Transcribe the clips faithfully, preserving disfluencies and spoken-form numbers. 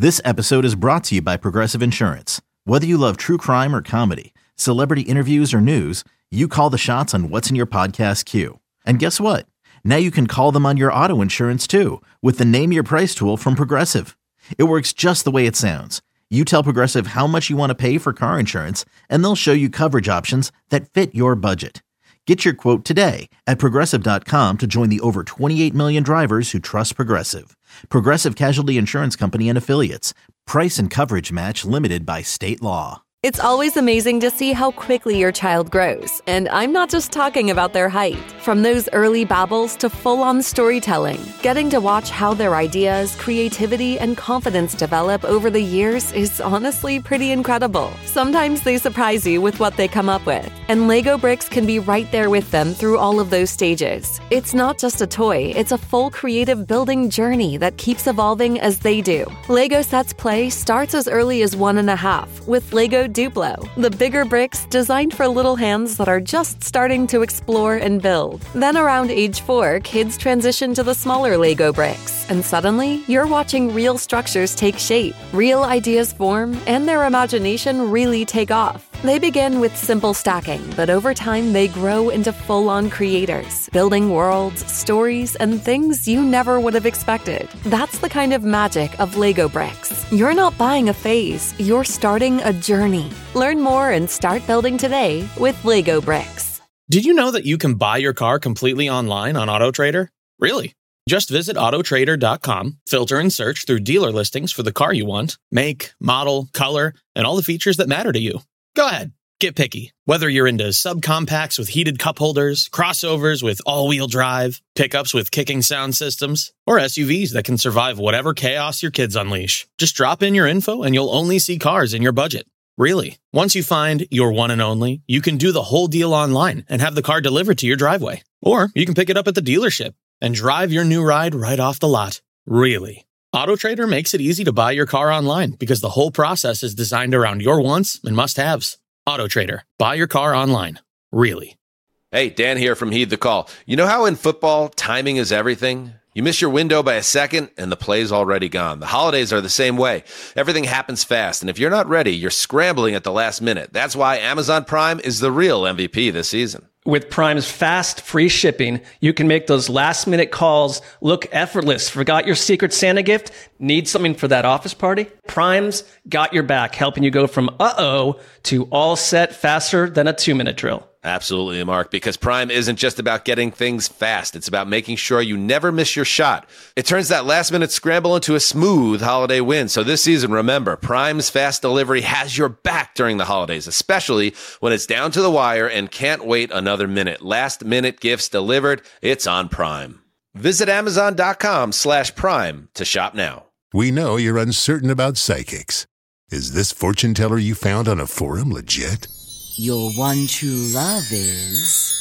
This episode is brought to you by Progressive Insurance. Whether you love true crime or comedy, celebrity interviews or news, you call the shots on what's in your podcast queue. And guess what? Now you can call them on your auto insurance too with the Name Your Price tool from Progressive. It works just the way it sounds. You tell Progressive how much you want to pay for car insurance, and they'll show you coverage options that fit your budget. Get your quote today at Progressive dot com to join the over twenty-eight million drivers who trust Progressive. Progressive Casualty Insurance Company and Affiliates. Price and coverage match limited by state law. It's always amazing to see how quickly your child grows. And I'm not just talking about their height. From those early babbles to full-on storytelling, getting to watch how their ideas, creativity, and confidence develop over the years is honestly pretty incredible. Sometimes they surprise you with what they come up with. And Lego Bricks can be right there with them through all of those stages. It's not just a toy, it's a full creative building journey that keeps evolving as they do. Lego Sets Play starts as early as one and a half with Lego Duplo, the bigger bricks designed for little hands that are just starting to explore and build. Then around age four, kids transition to the smaller Lego bricks, and suddenly you're watching real structures take shape, real ideas form, and their imagination really take off. They begin with simple stacking, but over time they grow into full-on creators, building worlds, stories, and things you never would have expected. That's the kind of magic of Lego Bricks. You're not buying a phase, you're starting a journey. Learn more and start building today with Lego Bricks. Did you know that you can buy your car completely online on AutoTrader? Really? Just visit Auto Trader dot com, filter and search through dealer listings for the car you want, make, model, color, and all the features that matter to you. Go ahead, get picky. Whether you're into subcompacts with heated cup holders, crossovers with all-wheel drive, pickups with kicking sound systems, or S U Vs that can survive whatever chaos your kids unleash. Just drop in your info and you'll only see cars in your budget. Really. Once you find your one and only, you can do the whole deal online and have the car delivered to your driveway. Or you can pick it up at the dealership and drive your new ride right off the lot. Really. AutoTrader makes it easy to buy your car online because the whole process is designed around your wants and must-haves. AutoTrader. Buy your car online. Really. Hey, Dan here from Heed the Call. You know how in football, timing is everything? You miss your window by a second, and the play's already gone. The holidays are the same way. Everything happens fast, and if you're not ready, you're scrambling at the last minute. That's why Amazon Prime is the real M V P this season. With Prime's fast, free shipping, you can make those last-minute calls look effortless. Forgot your Secret Santa gift? Need something for that office party? Prime's got your back, helping you go from uh-oh to all set faster than a two-minute drill. Absolutely, Mark, because Prime isn't just about getting things fast. It's about making sure you never miss your shot. It turns that last-minute scramble into a smooth holiday win. So this season, remember, Prime's fast delivery has your back during the holidays, especially when it's down to the wire and can't wait another minute. Last-minute gifts delivered, it's on Prime. Visit Amazon.com slash Prime to shop now. We know you're uncertain about psychics. Is this fortune teller you found on a forum legit? Your one true love is...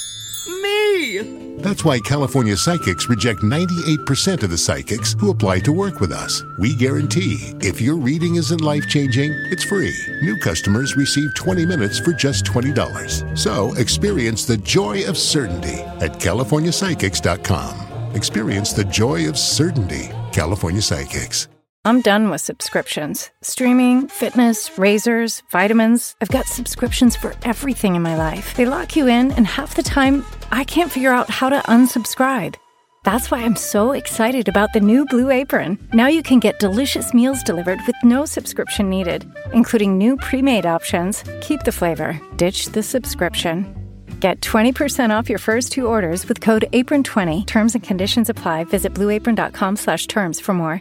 me! That's why California Psychics reject ninety-eight percent of the psychics who apply to work with us. We guarantee if your reading isn't life-changing, it's free. New customers receive twenty minutes for just twenty dollars. So experience the joy of certainty at California Psychics dot com. Experience the joy of certainty. California Psychics. I'm done with subscriptions. Streaming, fitness, razors, vitamins. I've got subscriptions for everything in my life. They lock you in, and half the time, I can't figure out how to unsubscribe. That's why I'm so excited about the new Blue Apron. Now you can get delicious meals delivered with no subscription needed, including new pre-made options. Keep the flavor. Ditch the subscription. Get twenty percent off your first two orders with code apron twenty. Terms and conditions apply. Visit blue apron dot com slash terms for more.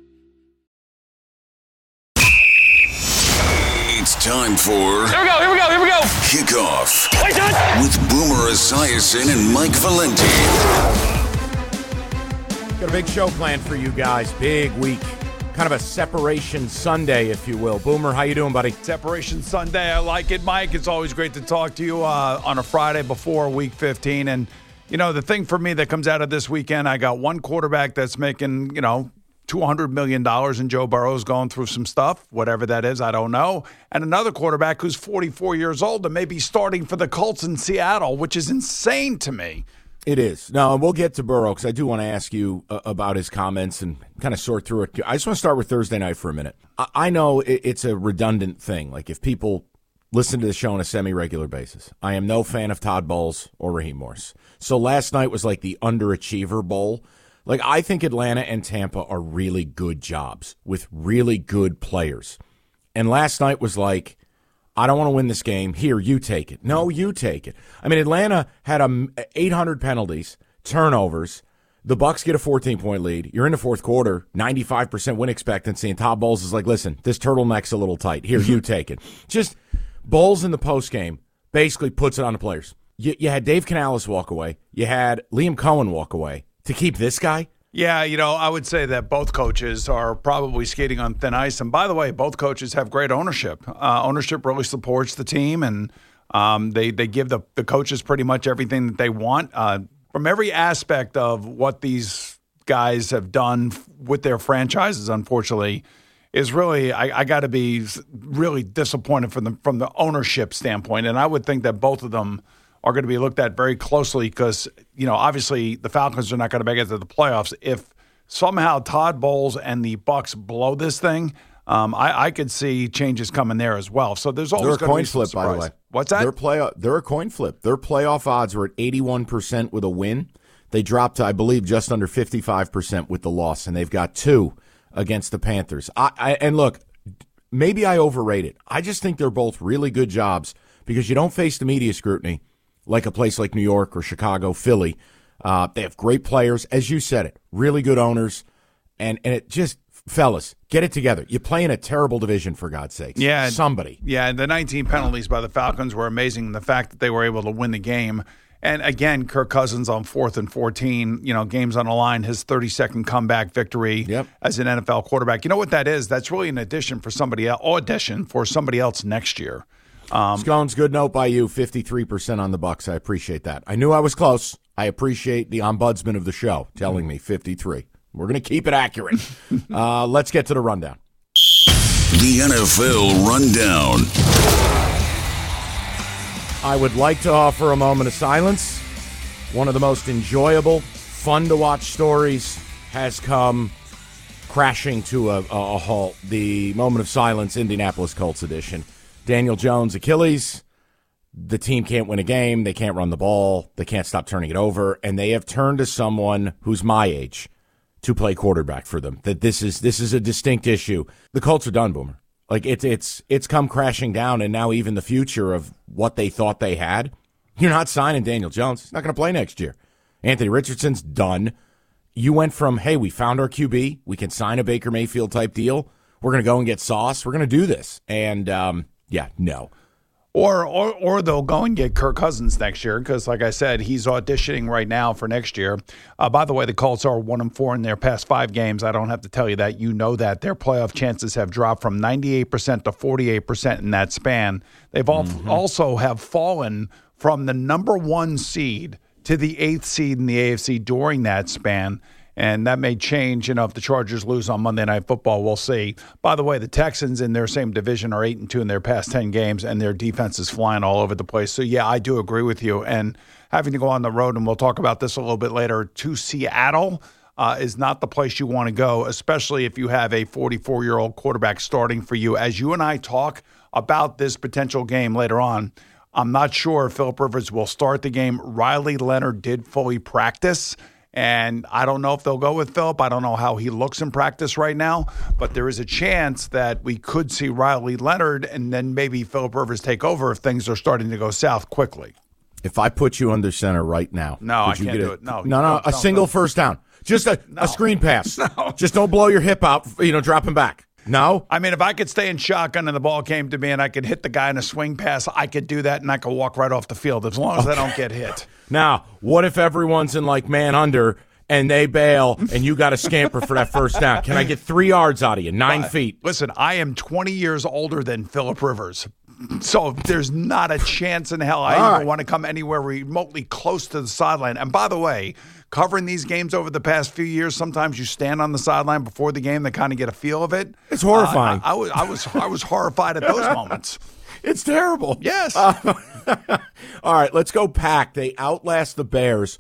It's time for... Here we go, here we go, here we go! Kickoff with Boomer Esiason and Mike Valenti. Got a big show planned for you guys. Big week. Kind of a separation Sunday, if you will. Boomer, how you doing, buddy? Separation Sunday. I like it, Mike. It's always great to talk to you uh, on a Friday before Week fifteen. And, you know, the thing for me that comes out of this weekend, I got one quarterback that's making, you know, two hundred million dollars, and Joe Burrow's going through some stuff, whatever that is, I don't know. And another quarterback who's forty-four years old and maybe starting for the Colts in Seattle, which is insane to me. It is. Now, and we'll get to Burrow because I do want to ask you uh, about his comments and kind of sort through it. I just want to start with Thursday night for a minute. I, I know it, it's a redundant thing. Like if people listen to the show on a semi-regular basis, I am no fan of Todd Bowles or Raheem Morris. So last night was like the underachiever bowl. Like I think Atlanta and Tampa are really good jobs with really good players. And last night was like, I don't want to win this game. Here, you take it. No, you take it. I mean, Atlanta had um, eight hundred penalties, turnovers. The Bucks get a fourteen-point lead. You're in the fourth quarter, ninety-five percent win expectancy, and Todd Bowles is like, listen, this turtleneck's a little tight. Here, you take it. Just Bowles in the postgame basically puts it on the players. You, you had Dave Canales walk away. You had Liam Cohen walk away. To keep this guy? Yeah, you know, I would say that both coaches are probably skating on thin ice. And by the way, both coaches have great ownership. Uh, ownership really supports the team, and um, they, they give the, the coaches pretty much everything that they want. Uh, from every aspect of what these guys have done with their franchises, unfortunately, is really, I, I got to be really disappointed from the, from the ownership standpoint. And I would think that both of them are going to be looked at very closely because, you know, obviously the Falcons are not going to make it to the playoffs. If somehow Todd Bowles and the Bucks blow this thing, um, I, I could see changes coming there as well. So there's always going to be some some flip, by the way. What's that? They're, play, they're a coin flip. Their playoff odds were at eighty-one percent with a win. They dropped to, I believe, just under fifty-five percent with the loss, and they've got two against the Panthers. I, I And look, maybe I overrate it. I just think they're both really good jobs because you don't face the media scrutiny like a place like New York or Chicago, Philly. Uh, they have great players, as you said it, really good owners, and, and it just, fellas, get it together. You play in a terrible division, for God's sakes. Yeah. Somebody. Yeah, and the nineteen penalties by the Falcons were amazing. The fact that they were able to win the game. And again, Kirk Cousins on fourth and fourteen, you know, games on the line, his thirty-second comeback victory yep. as an N F L quarterback. You know what that is? That's really an addition for somebody else, audition for somebody else next year. Um, Scones, good note by you, fifty-three percent on the Bucks. I appreciate that. I knew I was close. I appreciate the ombudsman of the show telling me fifty-three. We're going to keep it accurate. uh, let's get to the rundown. The N F L Rundown. I would like to offer a moment of silence. One of the most enjoyable, fun-to-watch stories has come crashing to a, a halt. The moment of silence, Indianapolis Colts edition. Daniel Jones, Achilles. The team can't win a game. They can't run the ball. They can't stop turning it over. And they have turned to someone who's my age to play quarterback for them. That this is this is a distinct issue. The Colts are done, Boomer. Like it's it's it's come crashing down, and now even the future of what they thought they had. You're not signing Daniel Jones. He's not going to play next year. Anthony Richardson's done. You went from, hey, we found our Q B. We can sign a Baker Mayfield type deal. We're going to go and get Sauce. We're going to do this. And, um, yeah, no. Or, or or they'll go and get Kirk Cousins next year because, like I said, he's auditioning right now for next year. Uh, by the way, the Colts are one and four in their past five games. I don't have to tell you that. You know that. Their playoff chances have dropped from ninety-eight percent to forty-eight percent in that span. They've mm-hmm. also have fallen from the number one seed to the eighth seed in the A F C during that span. And that may change, you know, if the Chargers lose on Monday Night Football, we'll see. By the way, the Texans in their same division are eight and two in their past ten games, and their defense is flying all over the place. So, yeah, I do agree with you. And having to go on the road, and we'll talk about this a little bit later, to Seattle uh, is not the place you want to go, especially if you have a forty-four-year-old quarterback starting for you. As you and I talk about this potential game later on, I'm not sure if Philip Rivers will start the game. Riley Leonard did fully practice. And I don't know if they'll go with Philip. I don't know how he looks in practice right now. But there is a chance that we could see Riley Leonard and then maybe Philip Rivers take over if things are starting to go south quickly. If I put you under center right now. No, I can't do a, it. No, no, no. A single no. first down. Just a, no. a screen pass. No. Just don't blow your hip out, you know, dropping back. No? I mean, if I could stay in shotgun and the ball came to me and I could hit the guy in a swing pass, I could do that and I could walk right off the field as long as okay. I don't get hit. Now, what if everyone's in like man under and they bail and you got to scamper for that first down? Can I get three yards out of you, nine uh, feet? Listen, I am twenty years older than Philip Rivers. So there's not a chance in hell I All even right. want to come anywhere remotely close to the sideline. And by the way, covering these games over the past few years, sometimes you stand on the sideline before the game to kind of get a feel of it. It's horrifying. Uh, I, I, was, I was I was horrified at those moments. It's terrible. Yes. Uh, all right, let's go Pack. They outlast the Bears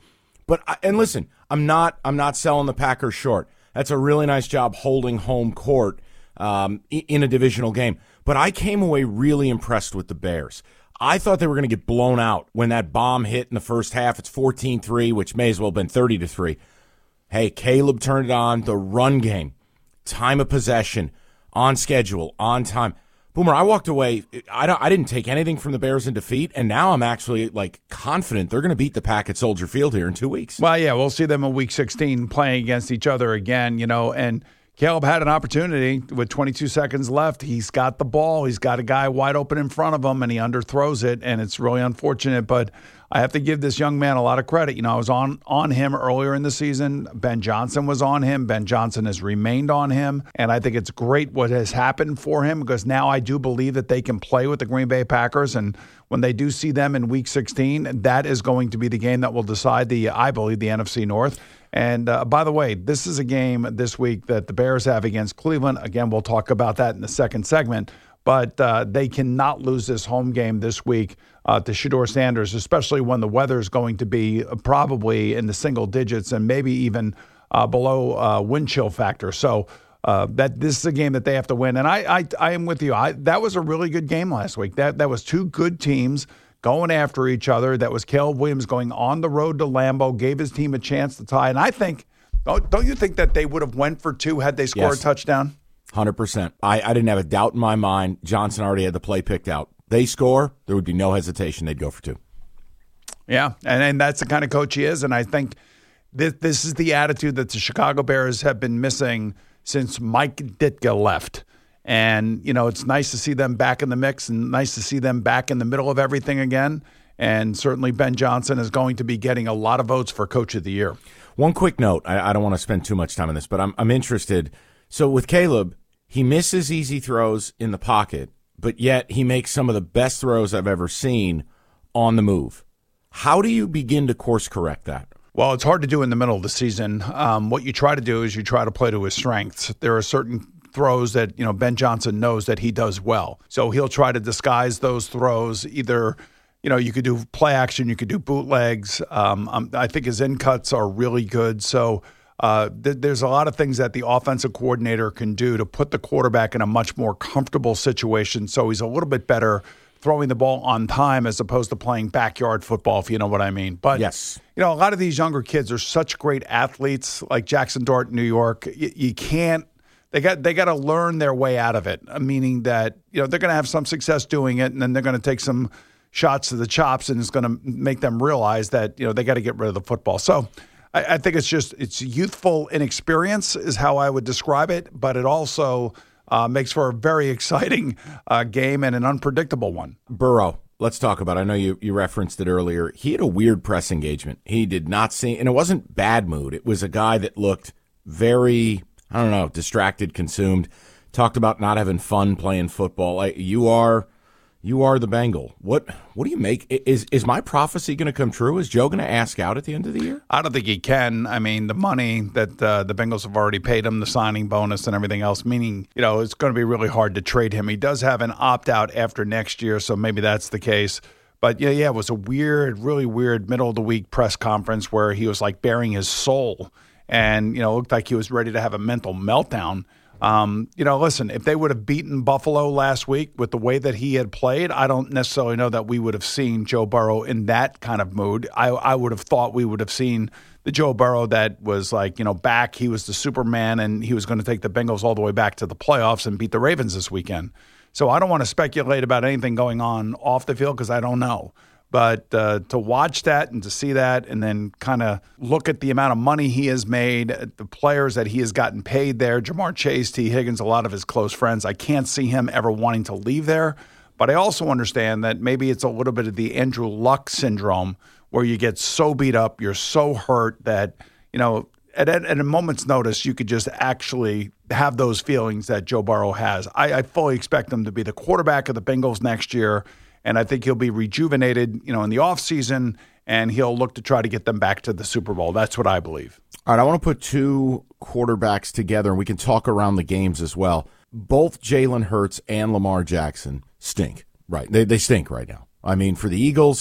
But I, and listen, I'm not I'm not selling the Packers short. That's a really nice job holding home court um, in a divisional game. But I came away really impressed with the Bears. I thought they were going to get blown out when that bomb hit in the first half. It's fourteen three, which may as well have been thirty to three. Hey, Caleb turned it on. The run game, time of possession, on schedule, on time. Boomer, I walked away. I, don't, I didn't take anything from the Bears in defeat, and now I'm actually like confident they're going to beat the Pack at Soldier Field here in two weeks. Well, yeah, we'll see them in Week sixteen playing against each other again, you know, and Caleb had an opportunity with twenty-two seconds left. He's got the ball. He's got a guy wide open in front of him, and he underthrows it, and it's really unfortunate. But I have to give this young man a lot of credit. You know, I was on, on him earlier in the season. Ben Johnson was on him. Ben Johnson has remained on him, and I think it's great what has happened for him because now I do believe that they can play with the Green Bay Packers, and when they do see them in Week sixteen, that is going to be the game that will decide the, I believe, the N F C North. And uh, by the way, this is a game this week that the Bears have against Cleveland. Again, we'll talk about that in the second segment. But uh, they cannot lose this home game this week uh, to Shedeur Sanders, especially when the weather is going to be probably in the single digits and maybe even uh, below uh, wind chill factor. So uh, that this is a game that they have to win. And I, I, I am with you. I, that was a really good game last week. That that was two good teams going after each other. That was Caleb Williams going on the road to Lambeau, gave his team a chance to tie. And I think, don't, don't you think that they would have went for two had they scored yes. a touchdown? one hundred percent. I, I didn't have a doubt in my mind. Johnson already had the play picked out. They score, there would be no hesitation. They'd go for two. Yeah, and, and that's the kind of coach he is. And I think this, this is the attitude that the Chicago Bears have been missing since Mike Ditka left. And, you know, it's nice to see them back in the mix and nice to see them back in the middle of everything again. And certainly Ben Johnson is going to be getting a lot of votes for Coach of the Year. One quick note. I, I don't want to spend too much time on this, but I'm I'm interested. So with Caleb, he misses easy throws in the pocket, but yet he makes some of the best throws I've ever seen on the move. How do you begin to course correct that? Well, it's hard to do in the middle of the season. Um, what you try to do is you try to play to his strengths. There are certain throws that, you know, Ben Johnson knows that he does well. So he'll try to disguise those throws. Either, you know, you could do play action, you could do bootlegs. Um, um, I think his in cuts are really good. So uh, th- there's a lot of things that the offensive coordinator can do to put the quarterback in a much more comfortable situation. So he's a little bit better throwing the ball on time as opposed to playing backyard football, if you know what I mean. But, yes. you know, a lot of these younger kids are such great athletes, like Jackson Dart in New York. Y- you can't, They got they got to learn their way out of it, meaning that, you know, they're going to have some success doing it, and then they're going to take some shots to the chops, and it's going to make them realize that, you know, they got to get rid of the football. So I, I think it's just it's youthful inexperience is how I would describe it, but it also uh, makes for a very exciting uh, game and an unpredictable one. Burrow, let's talk about it. I know you, you referenced it earlier. He had a weird press engagement. He did not seem, and it wasn't bad mood. It was a guy that looked very, I don't know, distracted, consumed, talked about not having fun playing football. Like, you are you are the Bengal. What what do you make? Is is my prophecy going to come true? Is Joe going to ask out at the end of the year? I don't think he can. I mean, the money that uh, the Bengals have already paid him, the signing bonus and everything else, meaning, you know, it's going to be really hard to trade him. He does have an opt-out after next year, so maybe that's the case. But, yeah, yeah, it was a weird, really weird middle-of-the-week press conference where he was, like, bearing his soul. And, you know, it looked like he was ready to have a mental meltdown. Um, you know, listen, if they would have beaten Buffalo last week with the way that he had played, I don't necessarily know that we would have seen Joe Burrow in that kind of mood. I, I would have thought we would have seen the Joe Burrow that was like, you know, back. He was the Superman, and he was going to take the Bengals all the way back to the playoffs and beat the Ravens this weekend. So I don't want to speculate about anything going on off the field because I don't know. But uh, to watch that and to see that and then kind of look at the amount of money he has made, the players that he has gotten paid there, Jamar Chase, T. Higgins, a lot of his close friends, I can't see him ever wanting to leave there. But I also understand that maybe it's a little bit of the Andrew Luck syndrome where you get so beat up, you're so hurt that, you know, at, at a moment's notice, you could just actually have those feelings that Joe Burrow has. I, I fully expect him to be the quarterback of the Bengals next year. And I think he'll be rejuvenated, you know, in the offseason, and he'll look to try to get them back to the Super Bowl. That's what I believe. All right, I want to put two quarterbacks together, and we can talk around the games as well. Both Jalen Hurts and Lamar Jackson stink, right? They they stink right now. I mean, for the Eagles,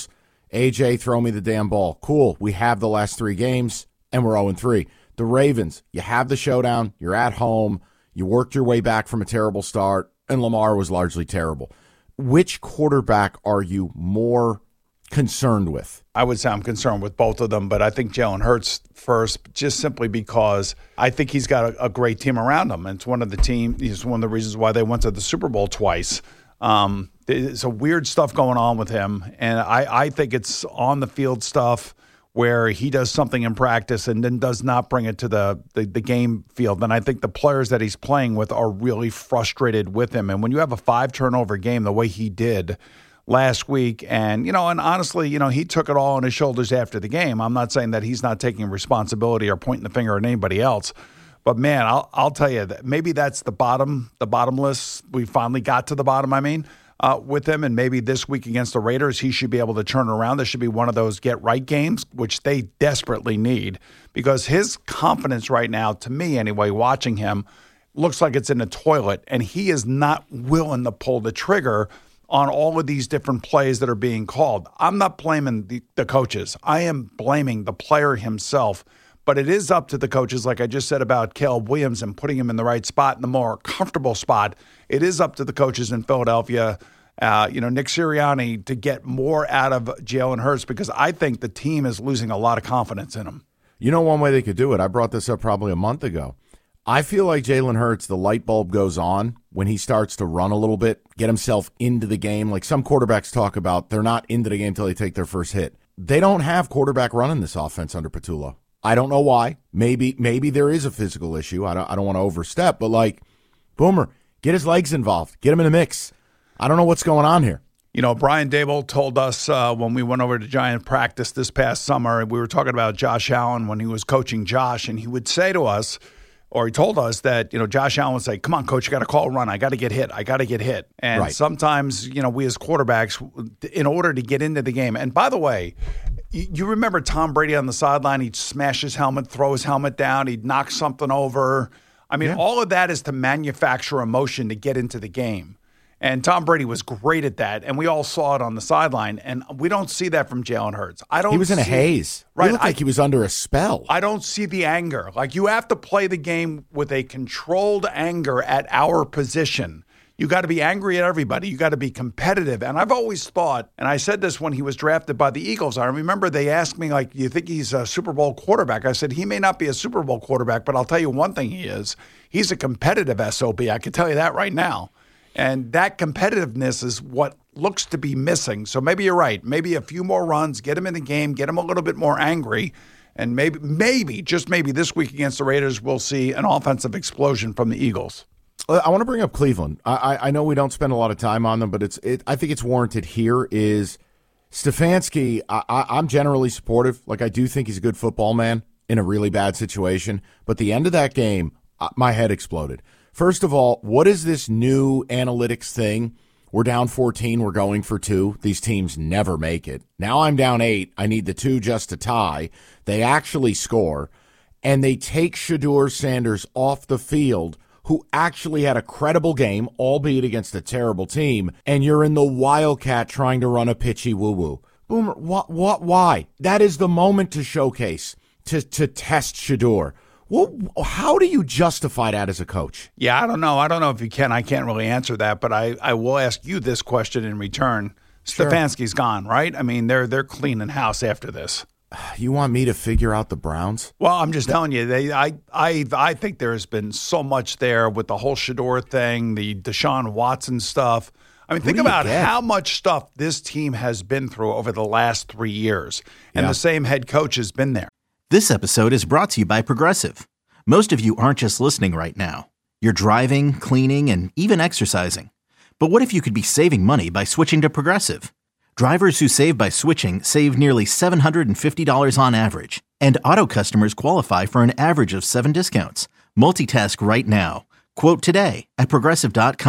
A J, throw me the damn ball. Cool. We have the last three games, and we're oh and three. The Ravens, you have the showdown. You're at home. You worked your way back from a terrible start, and Lamar was largely terrible. Which quarterback are you more concerned with? I would say I'm concerned with both of them, but I think Jalen Hurts first, just simply because I think he's got a, a great team around him. And it's one of the team. It's one of the reasons why they went to the Super Bowl twice. Um, there's some weird stuff going on with him, and I, I think it's on the field stuff where he does something in practice and then does not bring it to the, the, the game field. And I think the players that he's playing with are really frustrated with him. And when you have a five turnover game the way he did last week, and, you know, and honestly, you know, he took it all on his shoulders after the game. I'm not saying that he's not taking responsibility or pointing the finger at anybody else. But, man, I'll I'll tell you that maybe that's the bottom, the bottomless. We finally got to the bottom, I mean. Uh, with him, and maybe this week against the Raiders, he should be able to turn around. This should be one of those get-right games, which they desperately need, because his confidence right now, to me anyway, watching him, looks like it's in the toilet, and he is not willing to pull the trigger on all of these different plays that are being called. I'm not blaming the, the coaches. I am blaming the player himself. But it is up to the coaches, like I just said about Caleb Williams and putting him in the right spot, in the more comfortable spot. It is up to the coaches in Philadelphia, uh, you know, Nick Sirianni, to get more out of Jalen Hurts, because I think the team is losing a lot of confidence in him. You know one way they could do it? I brought this up probably a month ago. I feel like Jalen Hurts, the light bulb goes on when he starts to run a little bit, get himself into the game. Like some quarterbacks talk about, they're not into the game until they take their first hit. They don't have quarterback running this offense under Patullo. I don't know why. Maybe maybe there is a physical issue. I don't I don't want to overstep, but like, Boomer, get his legs involved. Get him in the mix. I don't know what's going on here. You know, Brian Daboll told us uh, when we went over to Giant practice this past summer, we were talking about Josh Allen when he was coaching Josh, and he would say to us, or he told us that, you know, Josh Allen would say, come on, coach, you got to call a run. I got to get hit. I got to get hit. And right. sometimes, you know, we as quarterbacks, in order to get into the game, and by the way, you remember Tom Brady on the sideline, he'd smash his helmet, throw his helmet down, he'd knock something over. I mean, yeah. all of that is to manufacture emotion to get into the game. And Tom Brady was great at that, and we all saw it on the sideline. And we don't see that from Jalen Hurts. I don't. He was in see, a haze. Right, he looked I, like he was under a spell. I don't see the anger. Like, you have to play the game with a controlled anger at our position. You got to be angry at everybody. You got to be competitive. And I've always thought, and I said this when he was drafted by the Eagles, I remember they asked me, like, you think he's a Super Bowl quarterback? I said, he may not be a Super Bowl quarterback, but I'll tell you one thing he is. He's a competitive S O B. I can tell you that right now. And that competitiveness is what looks to be missing. So maybe you're right. Maybe a few more runs, get him in the game, get him a little bit more angry. And maybe, maybe, just maybe this week against the Raiders, we'll see an offensive explosion from the Eagles. I want to bring up Cleveland. I, I know we don't spend a lot of time on them, but it's it, I think it's warranted here. Is Stefanski, I, I, I'm generally supportive. Like, I do think he's a good football man in a really bad situation. But the end of that game, my head exploded. First of all, what is this new analytics thing? We're down fourteen. We're going for two. These teams never make it. Now I'm down eight. I need the two just to tie. They actually score, and they take Shedeur Sanders off the field, who actually had a credible game, albeit against a terrible team, and you're in the Wildcat trying to run a pitchy woo-woo. Boomer, what, what, why? That is the moment to showcase, to, to test Shedeur. Well, how do you justify that as a coach? Yeah, I don't know. I don't know if you can. I can't really answer that, but I, I will ask you this question in return. Sure. Stefanski's gone, right? I mean, they're they're cleaning house after this. You want me to figure out the Browns? Well, I'm just telling you, they, I, I, I think there has been so much there with the whole Shedeur thing, the Deshaun Watson stuff. I mean, think about how much stuff this team has been through over the last three years, and yeah. the same head coach has been there. This episode is brought to you by Progressive. Most of you aren't just listening right now. You're driving, cleaning, and even exercising. But what if you could be saving money by switching to Progressive? Drivers who save by switching save nearly seven hundred fifty dollars on average, and auto customers qualify for an average of seven discounts. Multitask right now. Quote today at Progressive dot com.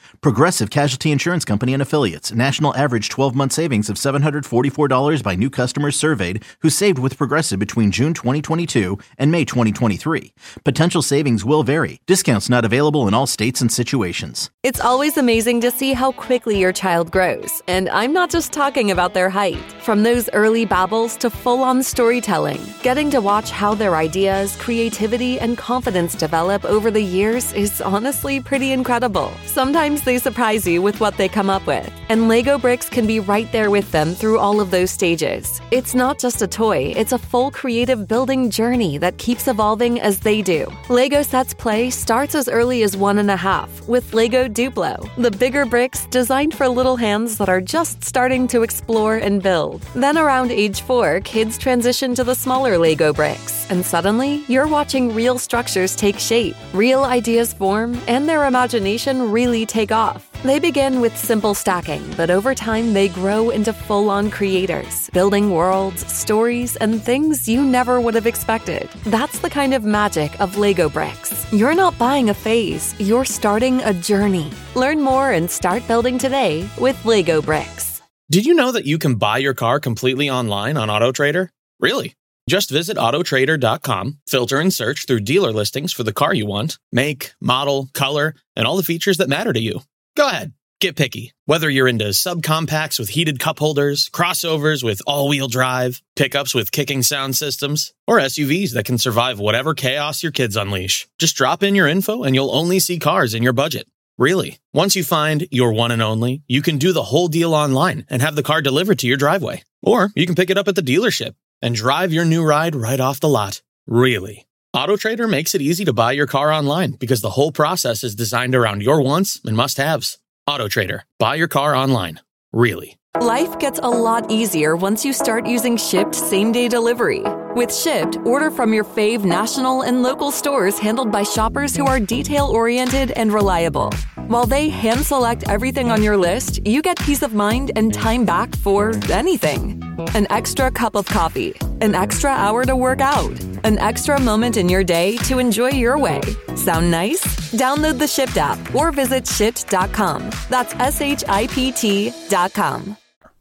Progressive Casualty Insurance Company and Affiliates. National average twelve-month savings of seven hundred forty-four dollars by new customers surveyed who saved with Progressive between June twenty twenty-two and May twenty twenty-three. Potential savings will vary. Discounts not available in all states and situations. It's always amazing to see how quickly your child grows. And I'm not just talking about their height. From those early babbles to full-on storytelling, getting to watch how their ideas, creativity, and confidence develop over the years is honestly pretty incredible. Sometimes they surprise you with what they come up with, and Lego Bricks can be right there with them through all of those stages. It's not just a toy, it's a full creative building journey that keeps evolving as they do. Lego Sets Play starts as early as one and a half with Lego Duplo, the bigger bricks designed for little hands that are just starting to explore and build. Then around age four, kids transition to the smaller Lego bricks, and suddenly you're watching real structures take shape, real ideas form, and their imagination really take off. They begin with simple stacking, but over time they grow into full-on creators, building worlds, stories, and things you never would have expected. That's the kind of magic of Lego Bricks. You're not buying a phase, you're starting a journey. Learn more and start building today with Lego Bricks. Did you know that you can buy your car completely online on AutoTrader? Really? Just visit Auto Trader dot com, filter and search through dealer listings for the car you want, make, model, color, and all the features that matter to you. Go ahead, get picky. Whether you're into subcompacts with heated cup holders, crossovers with all-wheel drive, pickups with kicking sound systems, or S U Vs that can survive whatever chaos your kids unleash. Just drop in your info and you'll only see cars in your budget. Really. Once you find your one and only, you can do the whole deal online and have the car delivered to your driveway. Or you can pick it up at the dealership and drive your new ride right off the lot. Really. AutoTrader makes it easy to buy your car online because the whole process is designed around your wants and must-haves. AutoTrader. Buy your car online. Really. Life gets a lot easier once you start using Shipt same-day delivery. With Shipt, order from your fave national and local stores handled by shoppers who are detail-oriented and reliable. While they hand-select everything on your list, you get peace of mind and time back for anything. An extra cup of coffee, an extra hour to work out, an extra moment in your day to enjoy your way. Sound nice? Download the Shipt app or visit shipt dot com. That's S H I P T dot com.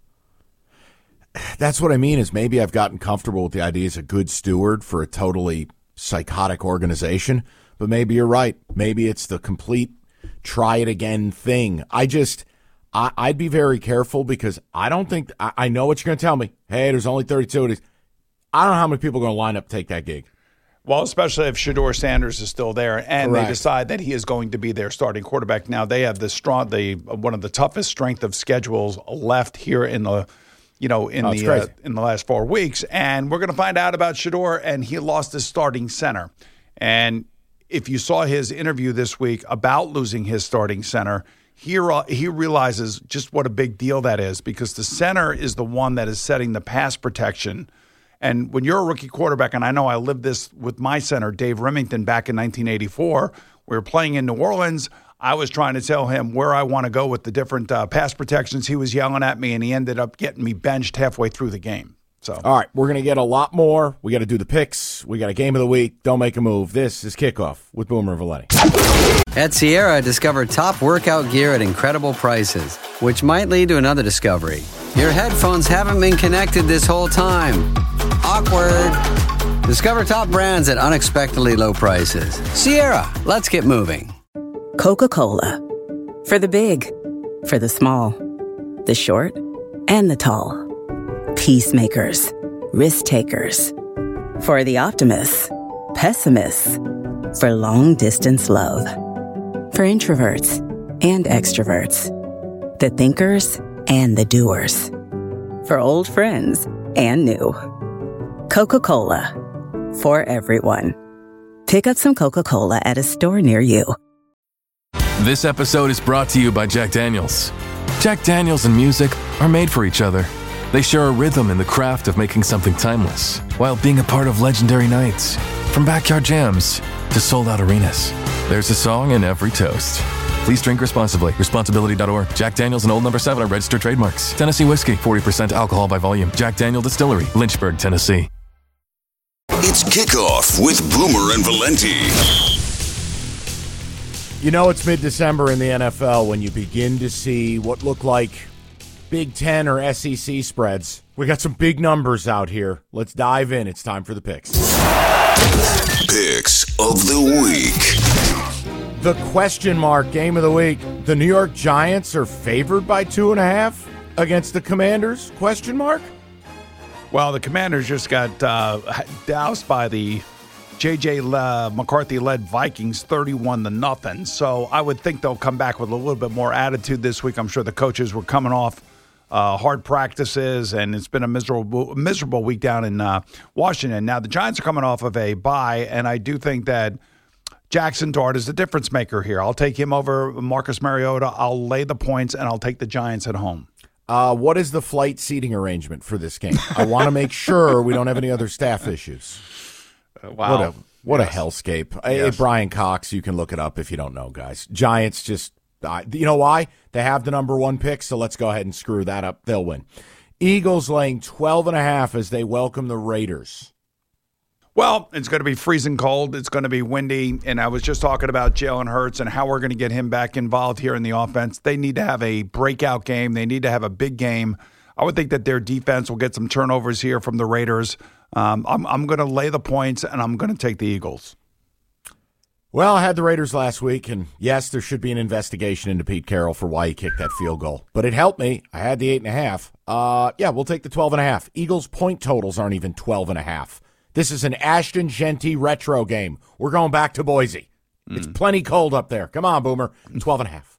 That's what I mean is maybe I've gotten comfortable with the idea as a good steward for a totally psychotic organization, but maybe you're right. Maybe it's the complete try it again thing. I just, I, I'd be very careful because I don't think, I, I know what you're going to tell me. Hey, there's only thirty-two of these. I don't know how many people are going to line up to take that gig. Well, especially if Shedeur Sanders is still there and Correct. They decide that he is going to be their starting quarterback. Now, they have the strong, the one of the toughest strength of schedules left here in the you know, in oh, the uh, in the last four weeks. And we're going to find out about Shedeur, and he lost his starting center. And if you saw his interview this week about losing his starting center, he, he realizes just what a big deal that is because the center is the one that is setting the pass protection. And when you're a rookie quarterback, and I know I lived this with my center, Dave Remington, back in nineteen eighty-four, we were playing in New Orleans. I was trying to tell him where I want to go with the different uh, pass protections. He was yelling at me, and he ended up getting me benched halfway through the game. So, all right, we're going to get a lot more. We got to do the picks. We got a game of the week. Don't make a move. This is Kickoff with Boomer and Valenti. At Sierra, discover top workout gear at incredible prices, which might lead to another discovery. Your headphones haven't been connected this whole time. Awkward. Discover top brands at unexpectedly low prices. Sierra, let's get moving. Coca-Cola. For the big, for the small, the short, and the tall. Peacemakers, risk takers. For the optimists, pessimists. For long distance love. For introverts and extroverts. The thinkers and the doers. For old friends and new. Coca-Cola. For everyone. Pick up some Coca-Cola at a store near you. This episode is brought to you by Jack Daniels. Jack Daniels and music are made for each other. They share a rhythm in the craft of making something timeless, while being a part of legendary nights. From backyard jams to sold-out arenas, there's a song in every toast. Please drink responsibly. Responsibility dot org. Jack Daniels and Old Number seven are registered trademarks. Tennessee whiskey, forty percent alcohol by volume. Jack Daniel Distillery, Lynchburg, Tennessee. It's Kickoff with Boomer and Valenti. You know it's mid-December in the N F L when you begin to see what look like Big Ten or S E C spreads. We got some big numbers out here. Let's dive in. It's time for the picks. Picks of the week. The question mark game of the week. The New York Giants are favored by two and a half against the Commanders? Question mark? Well, the Commanders just got uh, doused by the J J uh, McCarthy-led Vikings, thirty-one to nothing. So I would think they'll come back with a little bit more attitude this week. I'm sure the coaches were coming off uh, hard practices, and it's been a miserable, miserable week down in uh, Washington. Now the Giants are coming off of a bye, and I do think that Jackson Dart is the difference maker here. I'll take him over Marcus Mariota. I'll lay the points, and I'll take the Giants at home. Uh, what is the flight seating arrangement for this game? I want to make sure we don't have any other staff issues. Wow. What a what yes. a hellscape. Yes. Hey, Brian Cox, you can look it up if you don't know, guys. Giants just, uh, you know why? They have the number one pick, so let's go ahead and screw that up. They'll win. Eagles laying twelve and a half as they welcome the Raiders. Well, it's going to be freezing cold. It's going to be windy. And I was just talking about Jalen Hurts and how we're going to get him back involved here in the offense. They need to have a breakout game. They need to have a big game. I would think that their defense will get some turnovers here from the Raiders. Um, I'm, I'm going to lay the points, and I'm going to take the Eagles. Well, I had the Raiders last week, and yes, there should be an investigation into Pete Carroll for why he kicked that field goal. But it helped me. I had the eight and a half. Uh, yeah, we'll take the twelve and a half. Eagles' point totals aren't even twelve and a half. This is an Ashton Genty retro game. We're going back to Boise. Mm. It's plenty cold up there. Come on, Boomer. twelve and a half.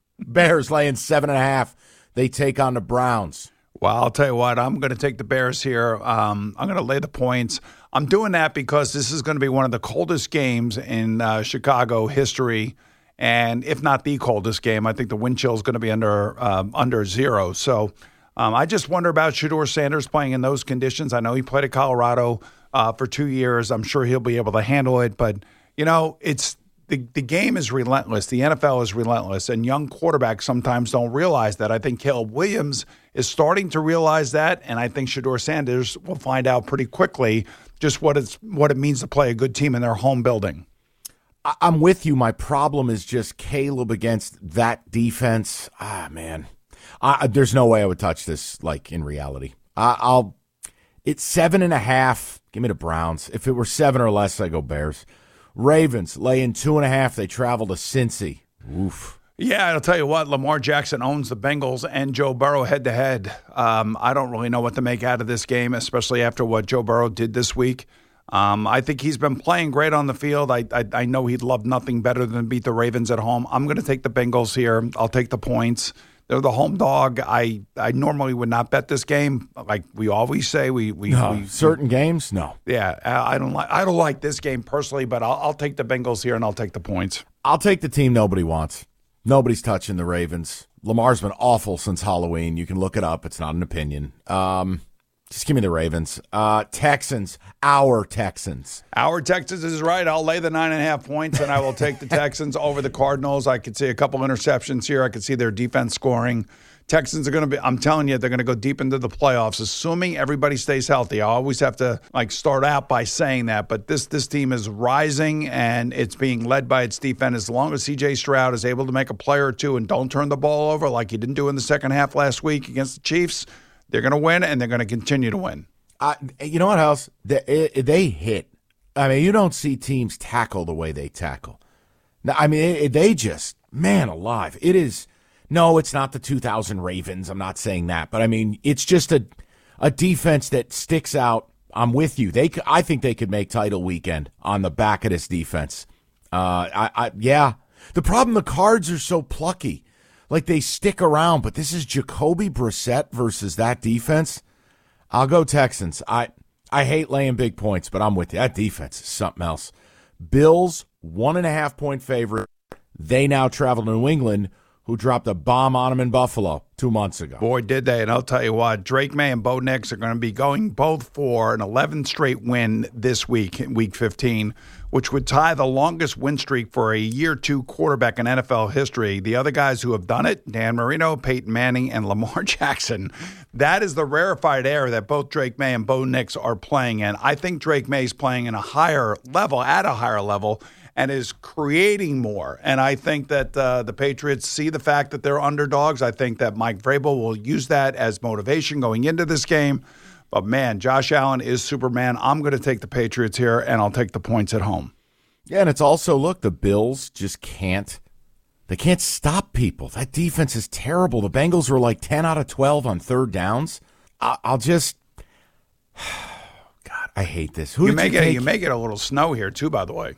Bears laying seven and a half. They take on the Browns. Well, I'll tell you what, I'm going to take the Bears here. Um, I'm going to lay the points. I'm doing that because this is going to be one of the coldest games in uh, Chicago history, and if not the coldest game, I think the wind chill is going to be under um, under zero. So um, I just wonder about Shedeur Sanders playing in those conditions. I know he played at Colorado uh, for two years. I'm sure he'll be able to handle it, but, you know, it's The the game is relentless. The N F L is relentless, and young quarterbacks sometimes don't realize that. I think Caleb Williams is starting to realize that, and I think Shedeur Sanders will find out pretty quickly just what it's what it means to play a good team in their home building. I'm with you. My problem is just Caleb against that defense. Ah, man, I, there's no way I would touch this like in reality. I, I'll. It's seven and a half. Give me the Browns. If it were seven or less, I go Bears. Ravens laying two and a half. They travel to Cincy. Oof. Yeah, I'll tell you what, Lamar Jackson owns the Bengals and Joe Burrow head-to-head. Um, I don't really know what to make out of this game, especially after what Joe Burrow did this week. Um, I think he's been playing great on the field. I, I I know he'd love nothing better than beat the Ravens at home. I'm going to take the Bengals here. I'll take the points. They're the home dog. I, I normally would not bet this game, like we always say. We we, no, we certain games, no. Yeah, I don't like I don't like this game personally, but I'll, I'll take the Bengals here and I'll take the points. I'll take the team nobody wants. Nobody's touching the Ravens. Lamar's been awful since Halloween. You can look it up. It's not an opinion. Um, just give me the Ravens. Uh, Texans, our Texans. Our Texans is right. I'll lay the nine and a half points, and I will take the Texans over the Cardinals. I could see a couple interceptions here. I could see their defense scoring. Texans are going to be, I'm telling you, they're going to go deep into the playoffs, assuming everybody stays healthy. I always have to like start out by saying that, but this this team is rising, and it's being led by its defense. As long as C J Stroud is able to make a play or two and don't turn the ball over like he didn't do in the second half last week against the Chiefs, they're going to win, and they're going to continue to win. Uh, you know what else? They, they hit. I mean, you don't see teams tackle the way they tackle. I mean, they just, man alive, it is. No, it's not the two thousand Ravens. I'm not saying that. But, I mean, it's just a a defense that sticks out. I'm with you. They, I think they could make title weekend on the back of this defense. Uh, I, I, yeah. The problem, the Cards are so plucky. Like, they stick around. But this is Jacoby Brissett versus that defense. I'll go Texans. I, I hate laying big points, but I'm with you. That defense is something else. Bills, one and a half point favorite. They now travel to New England, who dropped a bomb on them in Buffalo two months ago. Boy, did they. And I'll tell you what, Drake May and Bo Nix are going to be going both for an eleventh straight win this week, week fifteen, which would tie the longest win streak for a year two quarterback in N F L history. The other guys who have done it, Dan Marino, Peyton Manning, and Lamar Jackson. That is the rarefied air that both Drake May and Bo Nix are playing in. I think Drake May's playing in a higher level, at a higher level, and is creating more. And I think that uh, the Patriots see the fact that they're underdogs. I think that Mike Vrabel will use that as motivation going into this game. But, man, Josh Allen is Superman. I'm going to take the Patriots here, and I'll take the points at home. Yeah, and it's also, look, the Bills just can't. They can't stop people. That defense is terrible. The Bengals were like ten out of twelve on third downs. I- I'll just – God, I hate this. Who you did make you it, take? You make it a little snow here, too, by the way.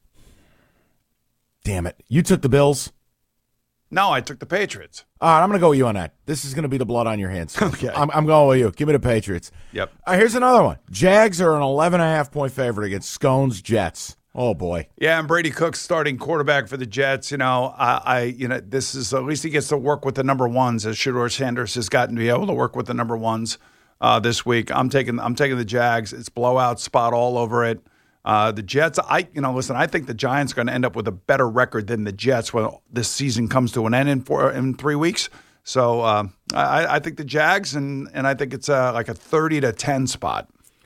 Damn it. You took the Bills? No, I took the Patriots. All right, I'm going to go with you on that. This is going to be the blood on your hands. Okay. I'm, I'm going with you. Give me the Patriots. Yep. All right, here's another one. Jags are an eleven and a half point favorite against Scones Jets. Oh, boy. Yeah, and Brady Cook's starting quarterback for the Jets. You know, I, I, you know, this is at least he gets to work with the number ones, as Shedeur Sanders has gotten to be able to work with the number ones uh, this week. I'm taking, I'm taking the Jags. It's blowout spot all over it. Uh, the Jets, I, you know, listen, I think the Giants are going to end up with a better record than the Jets when this season comes to an end in four, in three weeks. So uh, I, I think the Jags, and and I think it's uh, like a thirty to ten spot.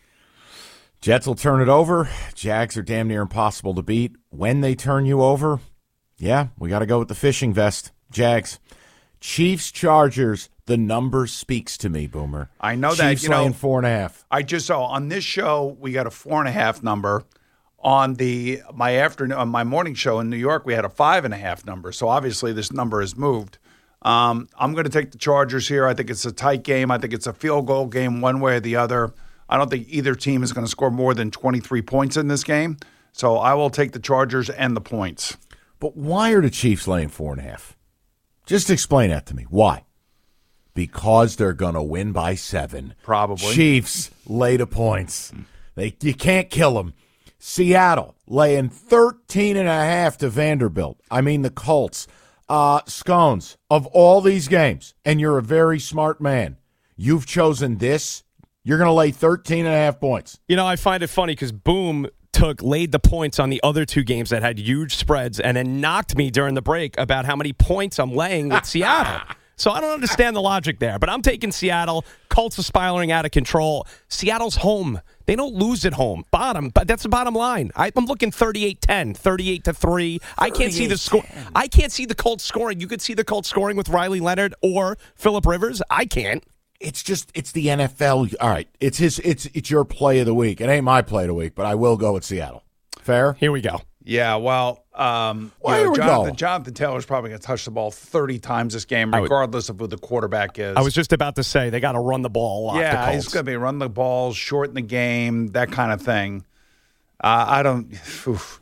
Jets will turn it over. Jags are damn near impossible to beat. When they turn you over, yeah, we got to go with the fishing vest. Jags. Chiefs, Chargers, the number speaks to me, Boomer. I know Chiefs that, you know. laying four and a half. I just saw on this show, we got a four and a half number. On the my afternoon, on my morning show in New York, we had a five and a half number. So obviously this number has moved. Um, I'm going to take the Chargers here. I think it's a tight game. I think it's a field goal game one way or the other. I don't think either team is going to score more than twenty-three points in this game. So I will take the Chargers and the points. But why are the Chiefs laying four and a half? Just explain that to me. Why? Because they're going to win by seven. Probably. Chiefs lay the points. They you can't kill them. Seattle laying thirteen and a half to Vanderbilt. I mean the Colts. Uh, Scones, of all these games, and you're a very smart man, you've chosen this. You're going to lay thirteen and a half points. You know, I find it funny because Boom took laid the points on the other two games that had huge spreads and then knocked me during the break about how many points I'm laying with Seattle. So I don't understand the logic there, but I'm taking Seattle. Colts are spiraling out of control. Seattle's home. They don't lose at home. Bottom, but that's the bottom line. I, I'm looking thirty-eight ten, thirty-eight to three. I can't see the score. I can't see the Colts scoring. You could see the Colts scoring with Riley Leonard or Phillip Rivers. I can't. It's just it's the N F L. All right, it's his. It's it's your play of the week. It ain't my play of the week, but I will go with Seattle. Fair. Here we go. Yeah, well, um, Well, you know, here we Jonathan, go. Jonathan Taylor's probably going to touch the ball thirty times this game, I would- regardless of who the quarterback is. I was just about to say they got to run the ball a lot. the yeah, Colts. he's going to be run the ball, shorten the game, that kind of thing. Uh, I don't. Oof.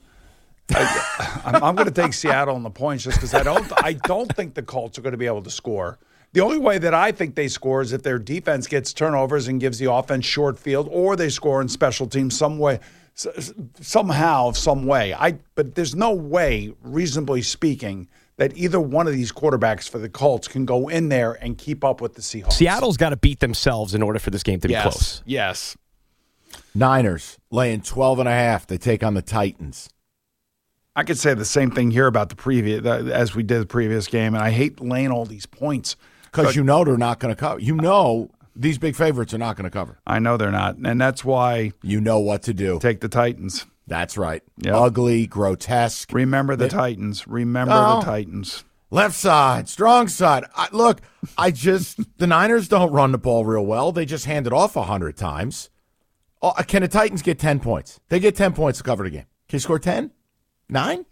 I, I'm, I'm going to take Seattle on the points just because I don't. I don't think the Colts are going to be able to score. The only way that I think they score is if their defense gets turnovers and gives the offense short field, or they score in special teams some way, s- somehow, some way. I. But there's no way, reasonably speaking, that either one of these quarterbacks for the Colts can go in there and keep up with the Seahawks. Seattle's got to beat themselves in order for this game to be yes. close. Yes. Niners laying twelve and a half. They take on the Titans. I could say the same thing here about the previous, as we did the previous game, and I hate laying all these points. Because you know they're not going to cover. You know these big favorites are not going to cover. I know they're not, and that's why you know what to do. Take the Titans. That's right. Yep. Ugly, grotesque. Remember the They- Titans. Remember Oh. the Titans. Left side, strong side. I, look, I just the Niners don't run the ball real well. They just hand it off a hundred times. Oh, can the Titans get ten points? They get ten points to cover the game. Can you score ten? Nine?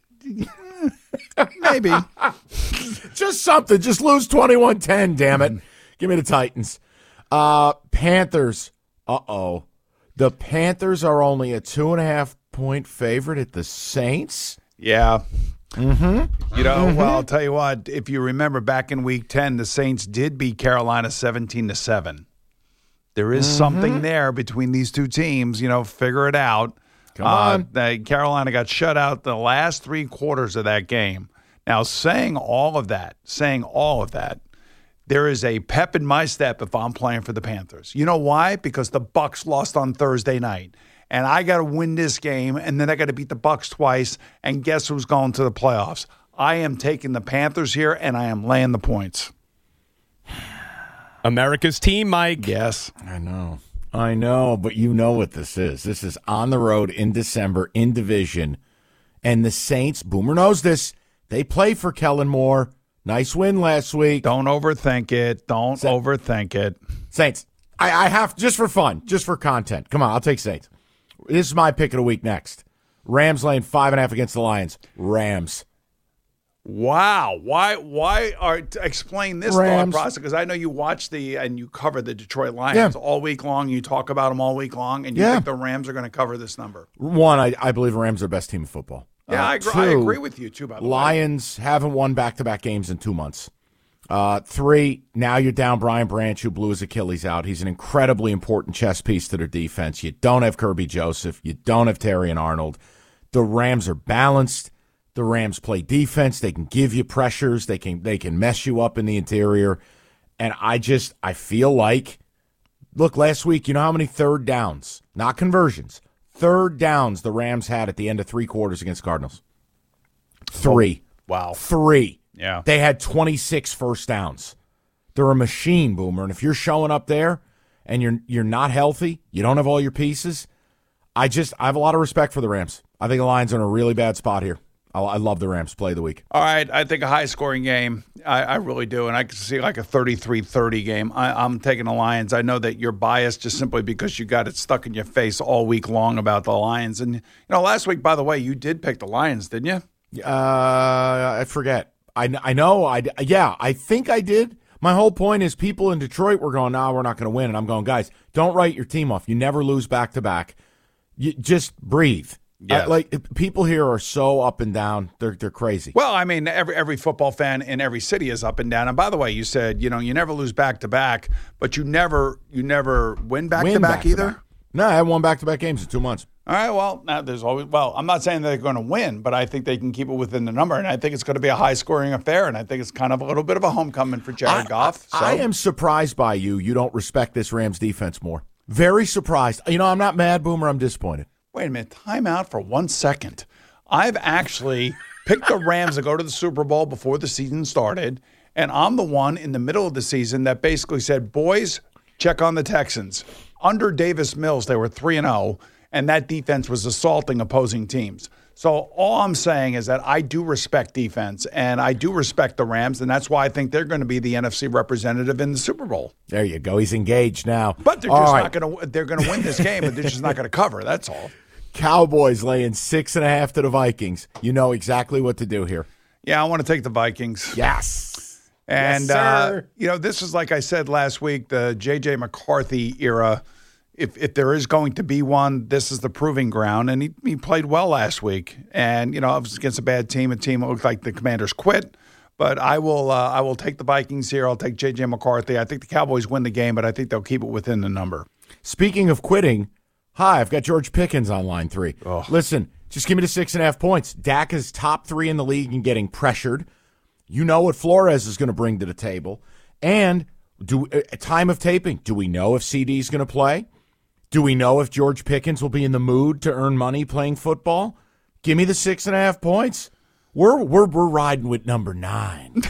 Maybe. Just something. Just lose twenty-one ten, damn it. Give me the Titans. Uh, Panthers. Uh-oh. The Panthers are only a two and a half point favorite at the Saints. Yeah. Mm-hmm. You know, Mhm. well, I'll tell you what. If you remember back in Week ten, the Saints did beat Carolina seventeen to seven. There is Mhm. something there between these two teams. You know, figure it out. Come on. Uh, they- Carolina got shut out the last three quarters of that game. Now, saying all of that, saying all of that, there is a pep in my step if I'm playing for the Panthers. You know why? Because the Bucs lost on Thursday night. And I got to win this game, and then I got to beat the Bucs twice, and guess who's going to the playoffs? I am taking the Panthers here, and I am laying the points. America's team, Mike. Yes. I know. I know, but you know what this is. This is on the road in December in division And the Saints, Boomer knows this, they play for Kellen Moore. Nice win last week. Don't overthink it. Don't Sa- overthink it. Saints. I, I have, just for fun, just for content. Come on, I'll take Saints. This is my pick of the week next. Rams laying five and a half against the Lions. Rams. Wow. Why Why are explain this Rams. thought process? Because I know you watch the and you cover the Detroit Lions Yeah. all week long. You talk about them all week long, and you Yeah. think the Rams are going to cover this number. One, I, I believe the Rams are the best team in football. Yeah, Uh, I, agree, two, I agree with you, too, by the way. Lions haven't won back-to-back games in two months. Uh, three, now you're down Brian Branch, who blew his Achilles out. He's an incredibly important chess piece to their defense. You don't have Kirby Joseph. You don't have Terry and Arnold. The Rams are balanced. The Rams play defense. They can give you pressures. They can they can mess you up in the interior. And I just, I feel like, look, last week, you know how many third downs, not conversions, third downs the Rams had at the end of three quarters against Cardinals? Three. Wow. Three. Yeah. They had twenty-six first downs. They're a machine, Boomer. And if you're showing up there and you're you're not healthy, you don't have all your pieces, I just, I have a lot of respect for the Rams. I think the Lions are in a really bad spot here. I, I love the Rams play of the week. All right, I think a high-scoring game. I, I really do, and I can see like a thirty-three thirty game. I, I'm taking the Lions. I know that you're biased just simply because you got it stuck in your face all week long about the Lions. And, you know, last week, by the way, you did pick the Lions, didn't you? Uh, I forget. I, I know. I, yeah, I think I did. My whole point is people in Detroit were going, nah, we're not going to win. And I'm going, guys, don't write your team off. You never lose back-to-back. You just breathe. Yes. Uh, like people here are so up and down. They're they're crazy. Well, I mean, every every football fan in every city is up and down. And by the way, you said, you know, you never lose back to back, but you never you never win back to back either. No, I had won back to back games in two months. All right. Well, now there's always. Well, I'm not saying they're going to win, but I think they can keep it within the number, and I think it's going to be a high scoring affair, and I think it's kind of a little bit of a homecoming for Jared I, Goff. So. I am surprised by you. You don't respect this Rams defense more. Very surprised. You know, I'm not mad, Boomer. I'm disappointed. Wait a minute. Time out for one second. I've actually picked the Rams to go to the Super Bowl before the season started, and I'm the one in the middle of the season that basically said, boys, check on the Texans. Under Davis Mills, they were three and oh, and that defense was assaulting opposing teams. So all I'm saying is that I do respect defense, and I do respect the Rams, and that's why I think they're going to be the N F C representative in the Super Bowl. There you go. He's engaged now. But they're All just right. not going to. They're going to win this game, but they're just not going to cover. That's all. Cowboys laying six and a half to the Vikings. You know exactly what to do here. Yeah, I want to take the Vikings. Yes. And, Yes, sir. uh, you know, this is, like I said last week, the J J McCarthy era. If if there is going to be one, this is the proving ground. And he, he played well last week. And, you know, it was against a bad team, a team that looked like the Commanders quit. But I will uh, I will take the Vikings here. I'll take J J McCarthy. I think the Cowboys win the game, but I think they'll keep it within the number. Speaking of quitting, hi, I've got George Pickens on line three. Oh. Listen, just give me the six and a half points. Dak is top three in the league and getting pressured. You know what Flores is going to bring to the table. And do uh, time of taping, do we know if C D is going to play? Do we know if George Pickens will be in the mood to earn money playing football? Give me the six and a half points. We're we're we're riding with number nine.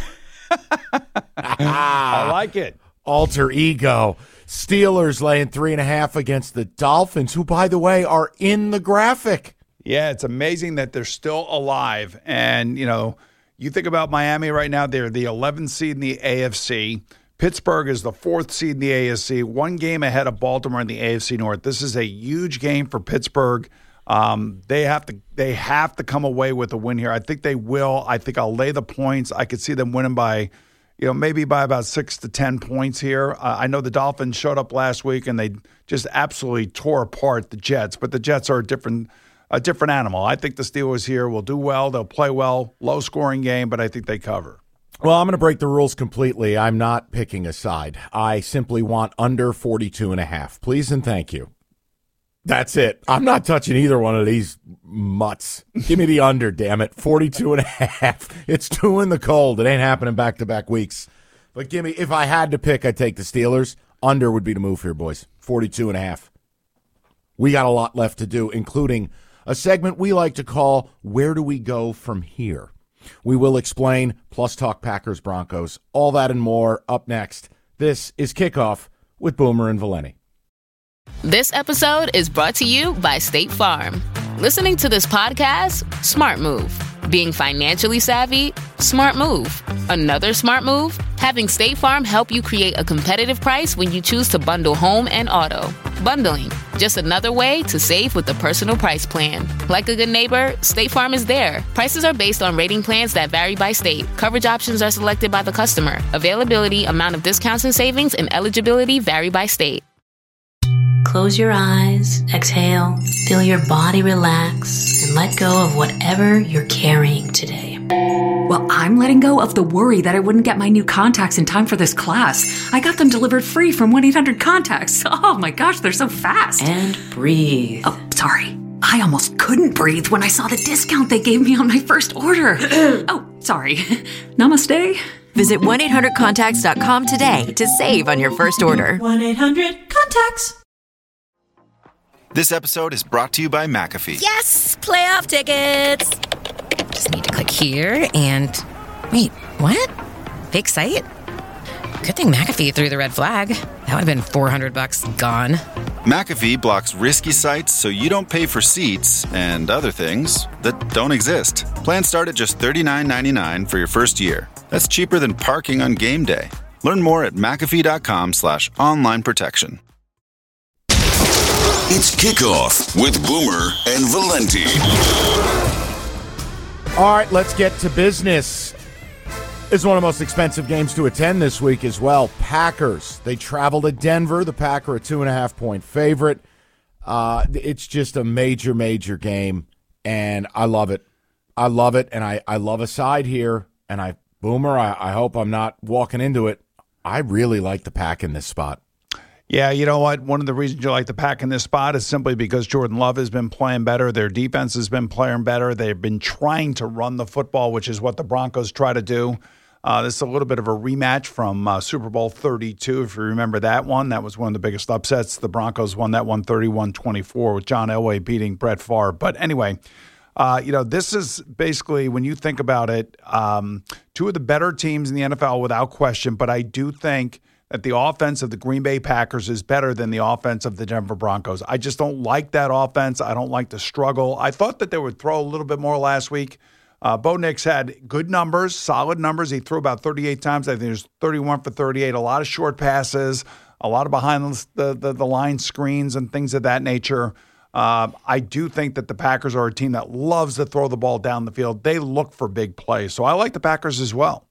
I like it. Alter ego. Steelers laying three and a half against the Dolphins, who, by the way, are in the graphic. Yeah, it's amazing that they're still alive. And, you know, you think about Miami right now, they're the eleventh seed in the A F C. Pittsburgh is the fourth seed in the A F C, one game ahead of Baltimore in the A F C North. This is a huge game for Pittsburgh. Um, they have to they have to come away with a win here. I think they will. I think I'll lay the points. I could see them winning by, you know, maybe by about six to ten points here. Uh, I know the Dolphins showed up last week and they just absolutely tore apart the Jets, but the Jets are a different a different animal. I think the Steelers here will do well. They'll play well. Low scoring game, but I think they cover. Well, I'm going to break the rules completely. I'm not picking a side. I simply want under forty-two and a half. Please and thank you. That's it. I'm not touching either one of these mutts. Give me the under, damn it. forty-two and a half. It's two in the cold. It ain't happening back-to-back weeks. But give me, if I had to pick, I'd take the Steelers. Under would be the move here, boys. forty-two and a half. We got a lot left to do, including a segment we like to call Where Do We Go From Here? We will explain, plus talk Packers, Broncos, all that and more up next. This is Kickoff with Boomer and Valeni. This episode is brought to you by State Farm. Listening to this podcast? Smart move. Being financially savvy? Smart move. Another smart move? Having State Farm help you create a competitive price when you choose to bundle home and auto. Bundling, just another way to save with the Personal Price Plan. Like a good neighbor, State Farm is there. Prices are based on rating plans that vary by state. Coverage options are selected by the customer. Availability, amount of discounts and savings, and eligibility vary by state. Close your eyes, exhale, feel your body relax, and let go of whatever you're carrying today. Well, I'm letting go of the worry that I wouldn't get my new contacts in time for this class. I got them delivered free from one eight hundred contacts. Oh my gosh, they're so fast. And breathe. Oh, sorry. I almost couldn't breathe when I saw the discount they gave me on my first order. Oh, sorry. Namaste. Visit one eight hundred contacts dot com today to save on your first order. one eight hundred contacts. This episode is brought to you by McAfee. Yes! Playoff tickets! Just need to click here and... Wait, what? Fake site? Good thing McAfee threw the red flag. That would have been four hundred bucks gone. McAfee blocks risky sites so you don't pay for seats and other things that don't exist. Plans start at just thirty-nine ninety-nine for your first year. That's cheaper than parking on game day. Learn more at McAfee.com slash online protection. It's Kickoff with Boomer and Valenti. All right, let's get to business. It's one of the most expensive games to attend this week as well. Packers, they travel to Denver. The Packer, a two and a half point favorite. Uh, it's just a major, major game, and I love it. I love it, and I, I love a side here. And I, Boomer, I, I hope I'm not walking into it. I really like the Pack in this spot. Yeah, you know what? One of the reasons you like the Pack in this spot is simply because Jordan Love has been playing better. Their defense has been playing better. They've been trying to run the football, which is what the Broncos try to do. Uh, this is a little bit of a rematch from uh, Super Bowl thirty-two, if you remember that one. That was one of the biggest upsets. The Broncos won that one thirty-one twenty-four with John Elway beating Brett Favre. But anyway, uh, you know, this is basically, when you think about it, um, two of the better teams in the N F L without question. But I do think that the offense of the Green Bay Packers is better than the offense of the Denver Broncos. I just don't like that offense. I don't like the struggle. I thought that they would throw a little bit more last week. Uh, Bo Nix had good numbers, solid numbers. He threw about thirty-eight times. I think it was thirty-one for thirty-eight. A lot of short passes, a lot of behind the, the, the line screens and things of that nature. Uh, I do think that the Packers are a team that loves to throw the ball down the field. They look for big plays. So I like the Packers as well.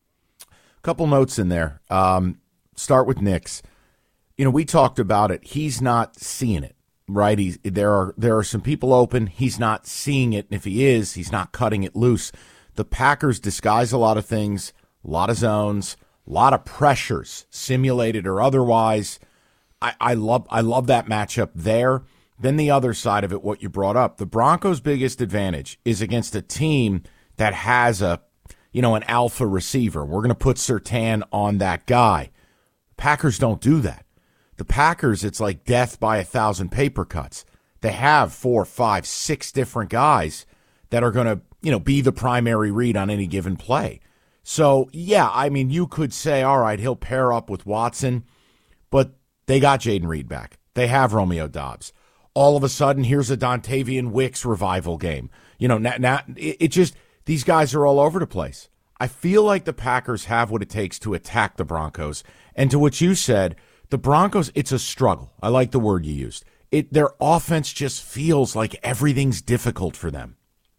A couple notes in there. Um, Start with Nix. You know, we talked about it. He's not seeing it, right? He's, there are there are some people open. He's not seeing it. And if he is, he's not cutting it loose. The Packers disguise a lot of things, a lot of zones, a lot of pressures, simulated or otherwise. I, I love I love that matchup there. Then the other side of it, what you brought up, the Broncos' biggest advantage is against a team that has a, you know, an alpha receiver. We're going to put Surtain on that guy. Packers don't do that. The Packers, it's like death by a thousand paper cuts. They have four, five, six different guys that are going to, you know, be the primary read on any given play. So, yeah, I mean, you could say, all right, he'll pair up with Watson, but they got Jaden Reed back. They have Romeo Doubs. All of a sudden, here's a Dontavian Wicks revival game. You know, now, now it, it just, these guys are all over the place. I feel like the Packers have what it takes to attack the Broncos. And to what you said, the Broncos, it's a struggle. I like the word you used. It their offense just feels like everything's difficult for them.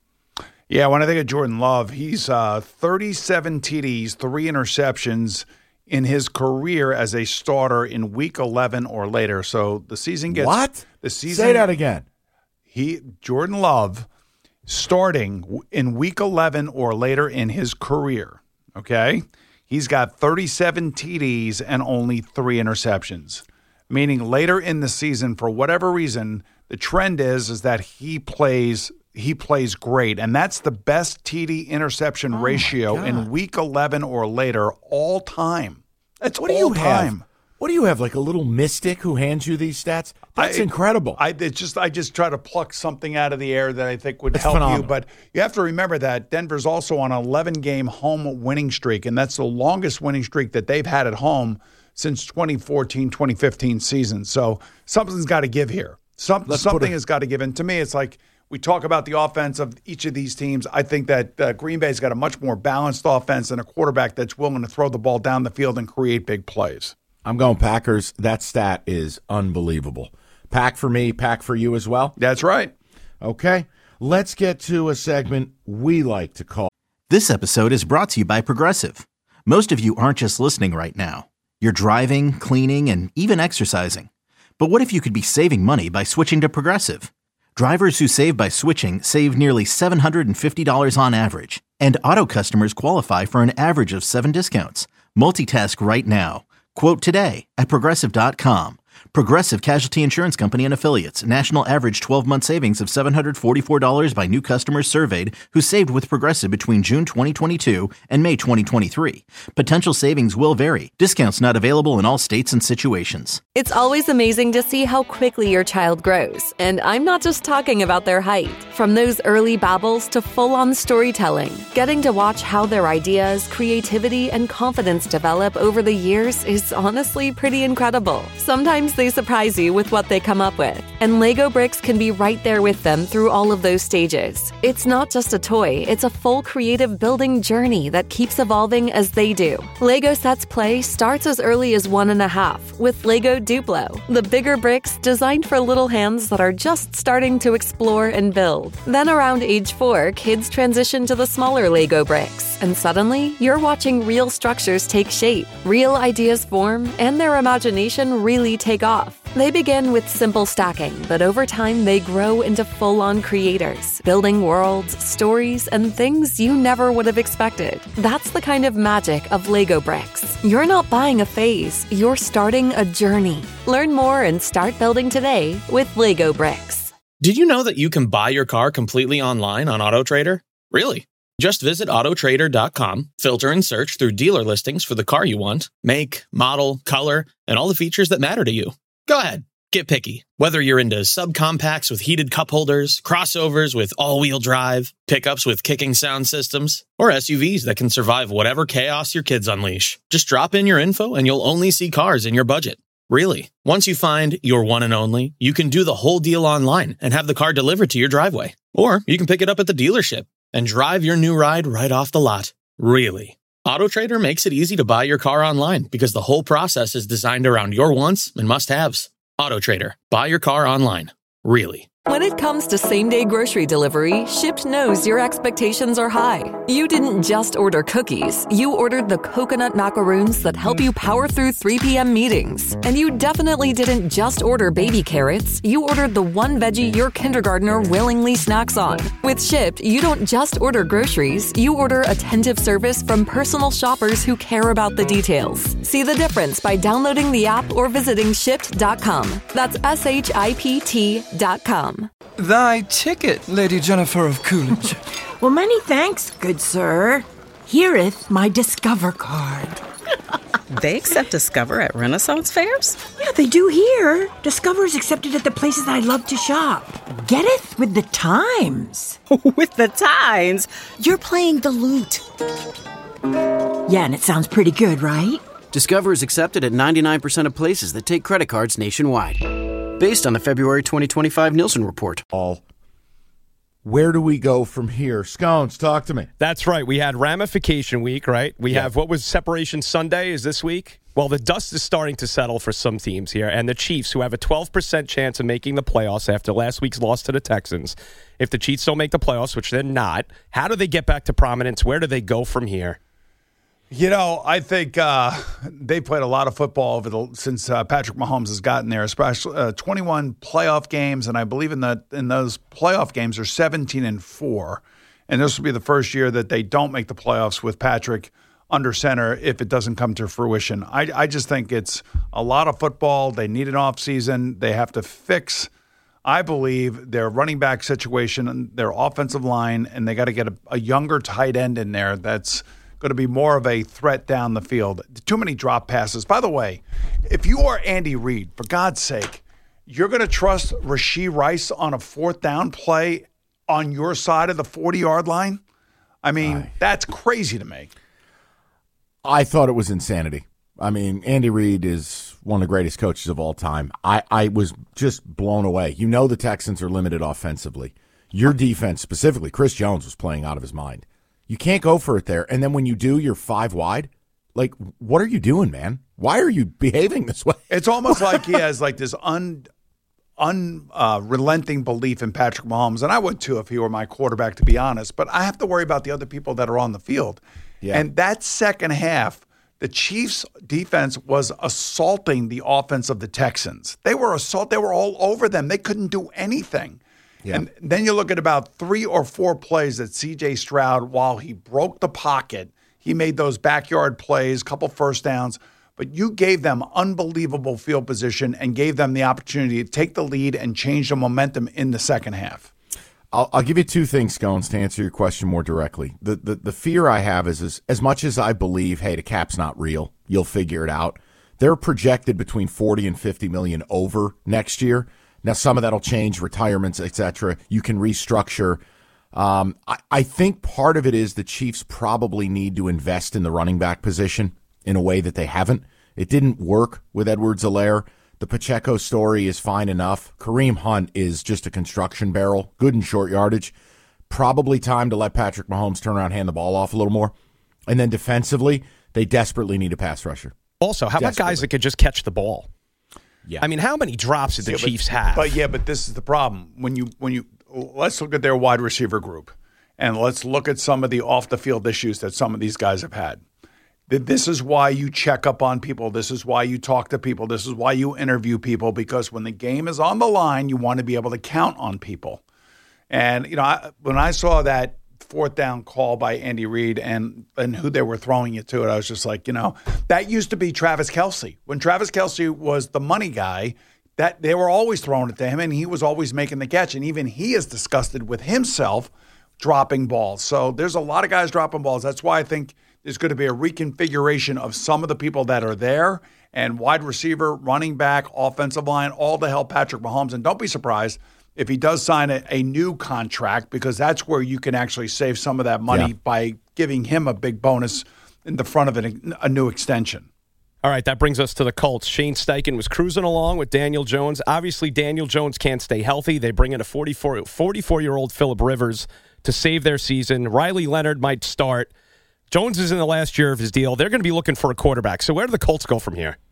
Yeah, when I think of Jordan Love, he's uh, thirty-seven T Ds, three interceptions in his career as a starter in week eleven or later. So the season gets What? The season Say that again. He Jordan Love starting in week eleven or later in his career, okay? He's got thirty-seven T Ds and only three interceptions, meaning later in the season, for whatever reason, the trend is is that he plays he plays great, and that's the best T D interception oh ratio in week eleven or later all time. That's what do all you time. have? What do you have, like a little mystic who hands you these stats? That's I, incredible. I it's just I just try to pluck something out of the air that I think would That's help phenomenal. you. But you have to remember that Denver's also on an eleven-game home winning streak, and that's the longest winning streak that they've had at home since twenty fourteen twenty fifteen season. So something's got to give here. Some, something it- has got to give. And to me, it's like we talk about the offense of each of these teams. I think that uh, Green Bay's got a much more balanced offense and a quarterback that's willing to throw the ball down the field and create big plays. I'm going Packers. That stat is unbelievable. Pack for me, pack for you as well? That's right. Okay, let's get to a segment we like to call. This episode is brought to you by Progressive. Most of you aren't just listening right now. You're driving, cleaning, and even exercising. But what if you could be saving money by switching to Progressive? Drivers who save by switching save nearly seven hundred fifty dollars on average. And auto customers qualify for an average of seven discounts. Multitask right now. Quote today at Progressive dot com. Progressive Casualty Insurance Company and Affiliates. National average twelve-month savings of seven hundred forty-four dollars by new customers surveyed who saved with Progressive between June twenty twenty-two and May twenty twenty-three. Potential savings will vary. Discounts not available in all states and situations. It's always amazing to see how quickly your child grows. And I'm not just talking about their height. From those early babbles to full-on storytelling, getting to watch how their ideas, creativity, and confidence develop over the years is honestly pretty incredible. Sometimes they surprise you with what they come up with, and Lego Bricks can be right there with them through all of those stages. It's not just a toy, it's a full creative building journey that keeps evolving as they do. Lego Sets Play starts as early as one and a half with Lego Duplo, the bigger bricks designed for little hands that are just starting to explore and build. Then around age four, kids transition to the smaller Lego bricks, and suddenly you're watching real structures take shape, real ideas form, and their imagination really take off. They begin with simple stacking, but over time they grow into full-on creators, building worlds, stories, and things you never would have expected. That's the kind of magic of Lego Bricks. You're not buying a phase, you're starting a journey. Learn more and start building today with Lego Bricks. Did you know that you can buy your car completely online on AutoTrader? Really? Just visit Auto Trader dot com, filter and search through dealer listings for the car you want, make, model, color, and all the features that matter to you. Go ahead, get picky. Whether you're into subcompacts with heated cup holders, crossovers with all-wheel drive, pickups with kicking sound systems, or S U Vs that can survive whatever chaos your kids unleash. Just drop in your info and you'll only see cars in your budget. Really. Once you find your one and only, you can do the whole deal online and have the car delivered to your driveway. Or you can pick it up at the dealership and drive your new ride right off the lot. Really. AutoTrader makes it easy to buy your car online because the whole process is designed around your wants and must-haves. AutoTrader. Buy your car online. Really. When it comes to same-day grocery delivery, Shipt knows your expectations are high. You didn't just order cookies. You ordered the coconut macaroons that help you power through three p.m. meetings. And you definitely didn't just order baby carrots. You ordered the one veggie your kindergartner willingly snacks on. With Shipt, you don't just order groceries. You order attentive service from personal shoppers who care about the details. See the difference by downloading the app or visiting shipt dot com. That's S H I P T dot com. Thy ticket, Lady Jennifer of Coolidge. Well, many thanks, good sir. Hereeth my Discover card. They accept Discover at Renaissance fairs? Yeah, they do here. Discover is accepted at the places I love to shop. Getteth with the times. With the times? You're playing the lute. Yeah, and it sounds pretty good, right? Discover is accepted at ninety-nine percent of places that take credit cards nationwide. Based on the February twenty twenty-five Nielsen report. All. Where do we go from here? Scones, talk to me. That's right. We had Ramification Week, right? We yeah. have, what was Separation Sunday is this week? Well, the dust is starting to settle for some teams here, and the Chiefs, who have a twelve percent chance of making the playoffs after last week's loss to the Texans. If the Chiefs don't make the playoffs, which they're not, how do they get back to prominence? Where do they go from here? You know, I think uh, they played a lot of football over the since uh, Patrick Mahomes has gotten there, especially uh, twenty-one playoff games, and I believe in that in those playoff games are seventeen and four, and this will be the first year that they don't make the playoffs with Patrick under center if it doesn't come to fruition. I, I just think it's a lot of football. They need an offseason. They have to fix, I believe, their running back situation, their offensive line, and they got to get a, a younger tight end in there that's going to be more of a threat down the field. Too many drop passes. By the way, if you are Andy Reid, for God's sake, you're going to trust Rashee Rice on a fourth down play on your side of the forty-yard line? I mean, Aye. that's crazy to me. I thought it was insanity. I mean, Andy Reid is one of the greatest coaches of all time. I, I was just blown away. You know the Texans are limited offensively. Your defense, specifically, Chris Jones was playing out of his mind. You can't go for it there. And then when you do, you're five wide. Like, what are you doing, man? Why are you behaving this way? It's almost like he has like this un, unrelenting uh, belief in Patrick Mahomes. And I would too if he were my quarterback, to be honest. But I have to worry about the other people that are on the field. Yeah. And that second half, the Chiefs' defense was assaulting the offense of the Texans. They were assault. They were all over them. They couldn't do anything. Yeah. And then you look at about three or four plays that C J Stroud, while he broke the pocket, he made those backyard plays, couple first downs, but you gave them unbelievable field position and gave them the opportunity to take the lead and change the momentum in the second half. I'll, I'll give you two things, Scones, to answer your question more directly. The the, the fear I have is, is as much as I believe, hey, the cap's not real, you'll figure it out. They're projected between forty and fifty million over next year. Now, some of that will change, retirements, et cetera. You can restructure. Um, I, I think part of it is the Chiefs probably need to invest in the running back position in a way that they haven't. It didn't work with Edwards-Helaire. The Pacheco story is fine enough. Kareem Hunt is just a construction barrel, good in short yardage. Probably time to let Patrick Mahomes turn around and hand the ball off a little more. And then defensively, they desperately need a pass rusher. Also, how about guys that could just catch the ball? Yeah. I mean, how many drops did the yeah, Chiefs but, have? But yeah, but this is the problem. When you when you let's look at their wide receiver group, and let's look at some of the off the field issues that some of these guys have had. This is why you check up on people. This is why you talk to people. This is why you interview people, because when the game is on the line, you want to be able to count on people. And you know, I, when I saw that fourth down call by Andy Reid and and who they were throwing it to, it I was just like, you know, that used to be Travis Kelce. When Travis Kelce was the money guy, that they were always throwing it to him, and he was always making the catch. And even he is disgusted with himself dropping balls. So there's a lot of guys dropping balls. That's why I think there's going to be a reconfiguration of some of the people that are there, and wide receiver, running back, offensive line, all to help Patrick Mahomes. And don't be surprised if he does sign a, a new contract, because that's where you can actually save some of that money yeah. by giving him a big bonus in the front of an, a new extension. All right, that brings us to the Colts. Shane Steichen was cruising along with Daniel Jones. Obviously, Daniel Jones can't stay healthy. They bring in a forty-four, forty-four-year-old Phillip Rivers to save their season. Riley Leonard might start. Jones is in the last year of his deal. They're going to be looking for a quarterback. So where do the Colts go from here?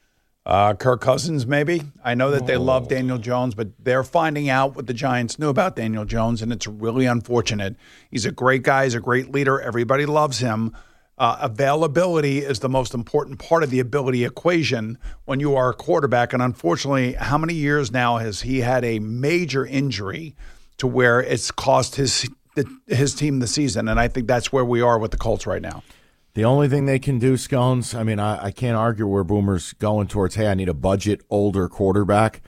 Uh, Kirk Cousins, maybe. I know that they oh. love Daniel Jones, but they're finding out what the Giants knew about Daniel Jones, and it's really unfortunate. He's a great guy. He's a great leader. Everybody loves him. Uh, availability is the most important part of the ability equation when you are a quarterback, and unfortunately, how many years now has he had a major injury to where it's cost his his team the season? And I think that's where we are with the Colts right now. The only thing they can do, Scones, I mean, I, I can't argue where Boomer's going towards, hey, I need a budget older quarterback.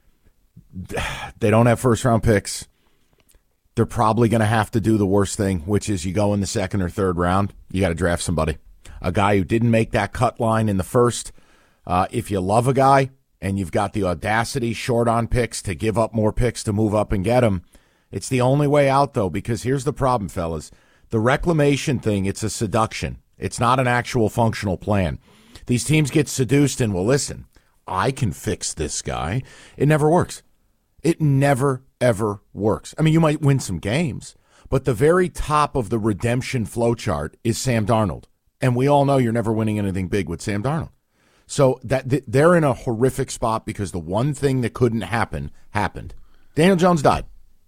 They don't have first-round picks. They're probably going to have to do the worst thing, which is you go in the second or third round, you got to draft somebody. A guy who didn't make that cut line in the first. Uh, if you love a guy and you've got the audacity short on picks to give up more picks to move up and get him, it's the only way out, though, because here's the problem, fellas. The reclamation thing, it's a seduction. It's not an actual functional plan. These teams get seduced and, well, listen, I can fix this guy. It never works. It never, ever works. I mean, you might win some games, but the very top of the redemption flowchart is Sam Darnold. And we all know you're never winning anything big with Sam Darnold. So that they're in a horrific spot because the one thing that couldn't happen happened. Daniel Jones died.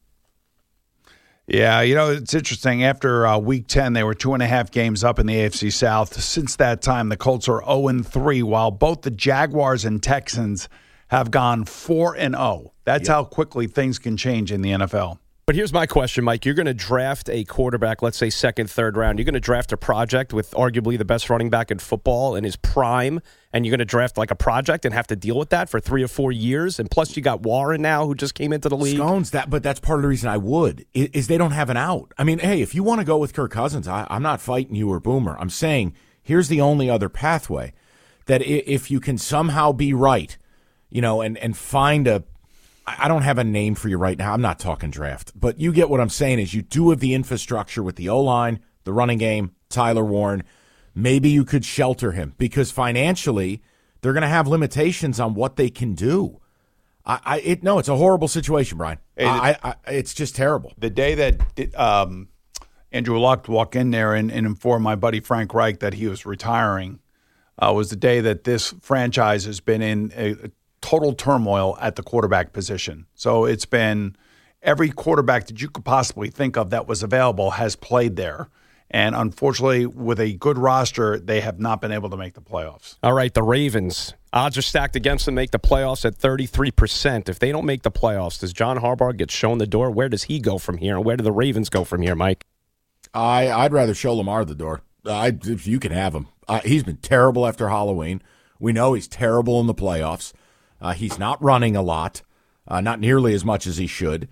Yeah, you know, it's interesting. After uh, week ten, they were two and a half games up in the A F C South. Since that time, the Colts are oh and three, while both the Jaguars and Texans have gone four and oh. That's yep. how quickly things can change in the N F L. But here's my question, Mike. You're going to draft a quarterback, let's say second, third round. You're going to draft a project with arguably the best running back in football in his prime, and you're going to draft like a project and have to deal with that for three or four years. And plus, you got Warren now, who just came into the league. Scones, that, but that's part of the reason I would, is, is they don't have an out. I mean, hey, if you want to go with Kirk Cousins, I, I'm not fighting you or Boomer. I'm saying here's the only other pathway, that if you can somehow be right, you know, and, and find a, I don't have a name for you right now. I'm not talking draft. But you get what I'm saying is you do have the infrastructure with the O-line, the running game, Tyler Warren. Maybe you could shelter him because financially they're going to have limitations on what they can do. I, I it no, it's a horrible situation, Brian. Hey, I, I, it's just terrible. The day that um, Andrew Luck walked in there and, and informed my buddy Frank Reich that he was retiring uh, was the day that this franchise has been in a, a total turmoil at the quarterback position. So it's been every quarterback that you could possibly think of that was available has played there. And unfortunately, with a good roster, they have not been able to make the playoffs. All right, the Ravens. Odds are stacked against them make the playoffs at thirty-three percent. If they don't make the playoffs, does John Harbaugh get shown the door? Where does he go from here? And where do the Ravens go from here, Mike? I, I'd rather show Lamar the door. I, if you can have him. Uh, he's been terrible after Halloween. We know he's terrible in the playoffs. Uh, he's not running a lot, uh, not nearly as much as he should.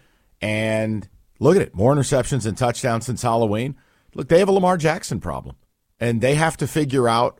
And look at it, more interceptions and touchdowns since Halloween. Look, they have a Lamar Jackson problem, and they have to figure out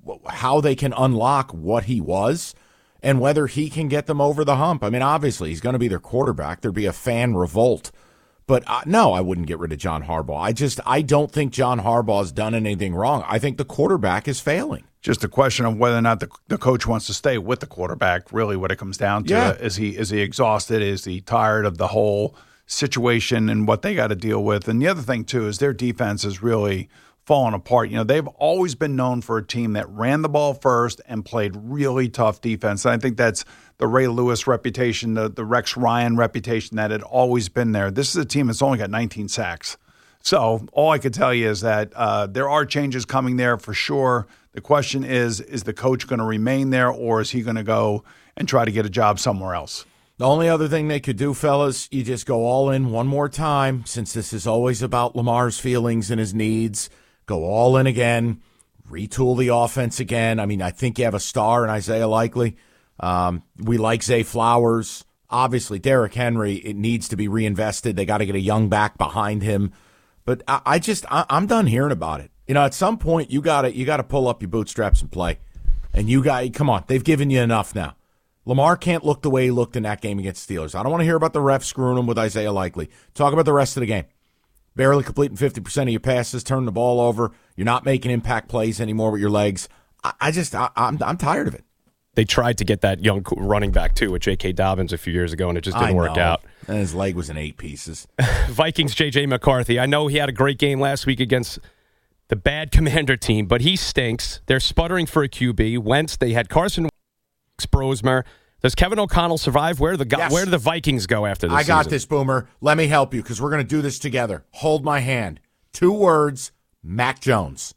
how they can unlock what he was and whether he can get them over the hump. I mean, obviously, he's going to be their quarterback. There'd be a fan revolt. But uh, no, I wouldn't get rid of John Harbaugh. I just I don't think John Harbaugh has done anything wrong. I think the quarterback is failing. Just a question of whether or not the, the coach wants to stay with the quarterback, really what it comes down to. Yeah. Is he is he exhausted? Is he tired of the whole situation and what they got to deal with? And the other thing, too, is their defense is really fallen apart. You know, they've always been known for a team that ran the ball first and played really tough defense. And I think that's the Ray Lewis reputation, the, the Rex Ryan reputation that had always been there. This is a team that's only got nineteen sacks. So all I could tell you is that uh, there are changes coming there for sure. The question is, is the coach going to remain there, or is he going to go and try to get a job somewhere else? The only other thing they could do, fellas, you just go all in one more time, since this is always about Lamar's feelings and his needs. Go all in again, retool the offense again. I mean, I think you have a star in Isaiah Likely. Um, we like Zay Flowers. Obviously, Derrick Henry, it needs to be reinvested. They got to get a young back behind him. But I, I just, I, I'm done hearing about it. You know, at some point, you got to you got to pull up your bootstraps and play. And you got, come on, they've given you enough now. Lamar can't look the way he looked in that game against Steelers. I don't want to hear about the refs screwing him with Isaiah Likely. Talk about the rest of the game. Barely completing fifty percent of your passes, turning the ball over. You're not making impact plays anymore with your legs. I, I just, I, I'm, I'm tired of it. They tried to get that young running back, too, with J K. Dobbins a few years ago, and it just didn't I work know. out. And his leg was in eight pieces. Vikings, J J. McCarthy. I know he had a great game last week against the bad Commander team, but he stinks. They're sputtering for a Q B. Wentz, they had Carson Wentz, Brosmer. Does Kevin O'Connell survive? Where do the Yes. where do the Vikings go after this I got season? this, Boomer. Let me help you because we're going to do this together. Hold my hand. Two words, Mac Jones.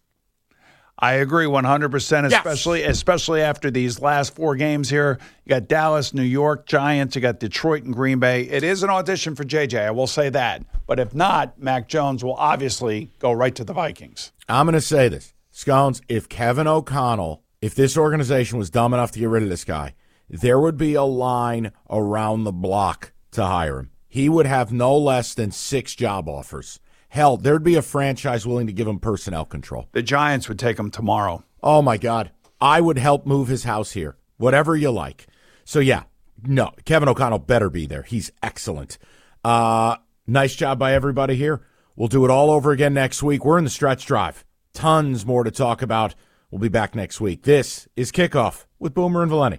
I agree one hundred percent, Yes. especially especially after these last four games here. You got Dallas, New York, Giants. You got Detroit and Green Bay. It is an audition for J J, I will say that. But if not, Mac Jones will obviously go right to the Vikings. I'm going to say this. Scones, if Kevin O'Connell, if this organization was dumb enough to get rid of this guy, there would be a line around the block to hire him. He would have no less than six job offers. Hell, there'd be a franchise willing to give him personnel control. The Giants would take him tomorrow. Oh, my God. I would help move his house here. Whatever you like. So, yeah, no, Kevin O'Connell better be there. He's excellent. Uh, nice job by everybody here. We'll do it all over again next week. We're in the stretch drive. Tons more to talk about. We'll be back next week. This is Kickoff with Boomer and Valenti.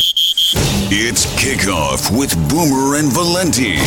It's Kickoff with Boomer and Valenti.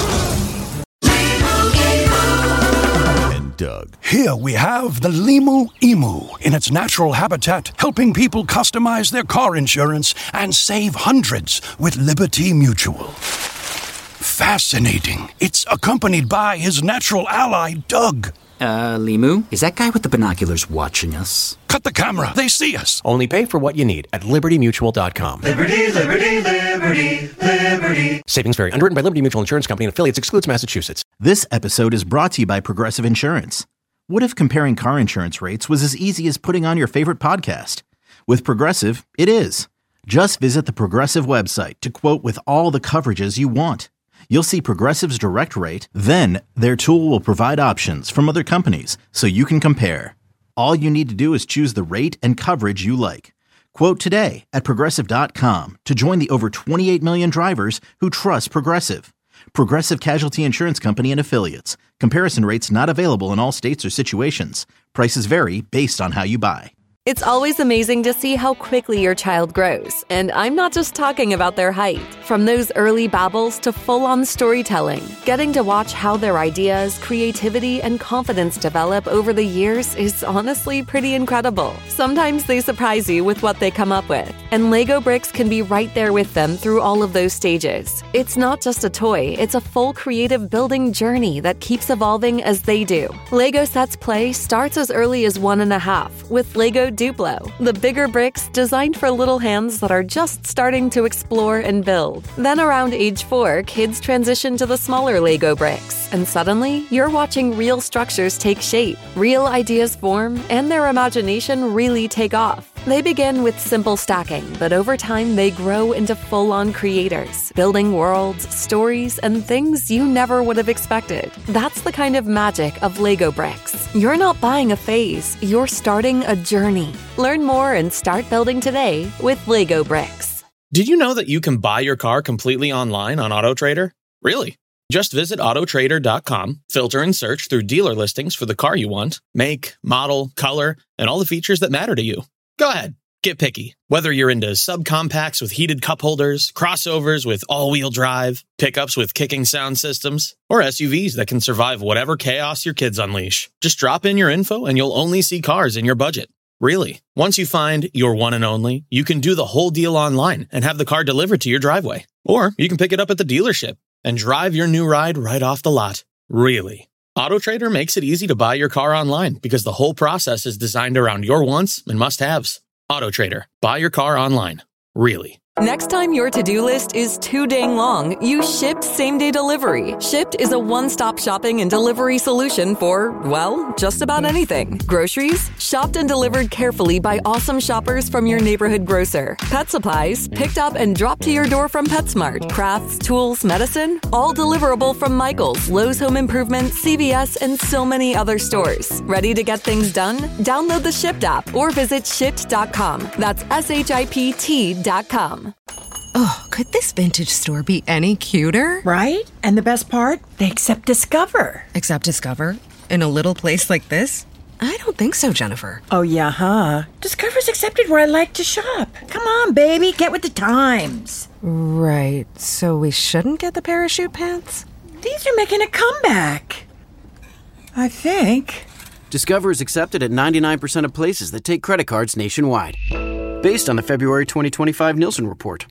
And Doug. Here we have the Limu Emu in its natural habitat, helping people customize their car insurance and save hundreds with Liberty Mutual. Fascinating. It's accompanied by his natural ally, Doug. Uh, Limu? Is that guy with the binoculars watching us? Cut the camera. They see us. Only pay for what you need at liberty mutual dot com. Liberty, liberty, liberty, liberty. Savings vary. Underwritten by Liberty Mutual Insurance Company and affiliates. Excludes Massachusetts. This episode is brought to you by Progressive Insurance. What if comparing car insurance rates was as easy as putting on your favorite podcast? With Progressive, it is. Just visit the Progressive website to quote with all the coverages you want. You'll see Progressive's direct rate, then their tool will provide options from other companies so you can compare. All you need to do is choose the rate and coverage you like. Quote today at progressive dot com to join the over twenty-eight million drivers who trust Progressive. Progressive Casualty Insurance Company and Affiliates. Comparison rates not available in all states or situations. Prices vary based on how you buy. It's always amazing to see how quickly your child grows, and I'm not just talking about their height. From those early babbles to full-on storytelling, getting to watch how their ideas, creativity, and confidence develop over the years is honestly pretty incredible. Sometimes they surprise you with what they come up with, and Lego Bricks can be right there with them through all of those stages. It's not just a toy, it's a full creative building journey that keeps evolving as they do. Lego Sets Play starts as early as one and a half with Lego Duplo, the bigger bricks designed for little hands that are just starting to explore and build. Then around age four, kids transition to the smaller Lego bricks, and suddenly you're watching real structures take shape, real ideas form, and their imagination really take off. They begin with simple stacking, but over time they grow into full-on creators, building worlds, stories, and things you never would have expected. That's the kind of magic of Lego Bricks. You're not buying a phase, you're starting a journey. Learn more and start building today with Lego Bricks. Did you know that you can buy your car completely online on AutoTrader? Really? Just visit Auto Trader dot com, filter and search through dealer listings for the car you want, make, model, color, and all the features that matter to you. Go ahead, get picky. Whether you're into subcompacts with heated cup holders, crossovers with all-wheel drive, pickups with kicking sound systems, or S U Vs that can survive whatever chaos your kids unleash. Just drop in your info and you'll only see cars in your budget. Really. Once you find your one and only, you can do the whole deal online and have the car delivered to your driveway. Or you can pick it up at the dealership and drive your new ride right off the lot. Really. AutoTrader makes it easy to buy your car online because the whole process is designed around your wants and must-haves. AutoTrader. Buy your car online. Really. Next time your to-do list is too dang long, use Shipt same-day delivery. Shipt is a one-stop shopping and delivery solution for, well, just about anything. Groceries, shopped and delivered carefully by awesome shoppers from your neighborhood grocer. Pet supplies, picked up and dropped to your door from PetSmart. Crafts, tools, medicine, all deliverable from Michael's, Lowe's Home Improvement, C V S, and so many other stores. Ready to get things done? Download the Shipt app or visit shipt dot com. That's S H I P T dot com. Oh, could this vintage store be any cuter? Right? And the best part? They accept Discover. Accept Discover? In a little place like this? I don't think so, Jennifer. Oh, yeah, huh? Discover's accepted where I like to shop. Come on, baby, get with the times. Right, so we shouldn't get the parachute pants? These are making a comeback. I think. Discover is accepted at ninety-nine percent of places that take credit cards nationwide. Based on the February twenty twenty-five Nielsen report.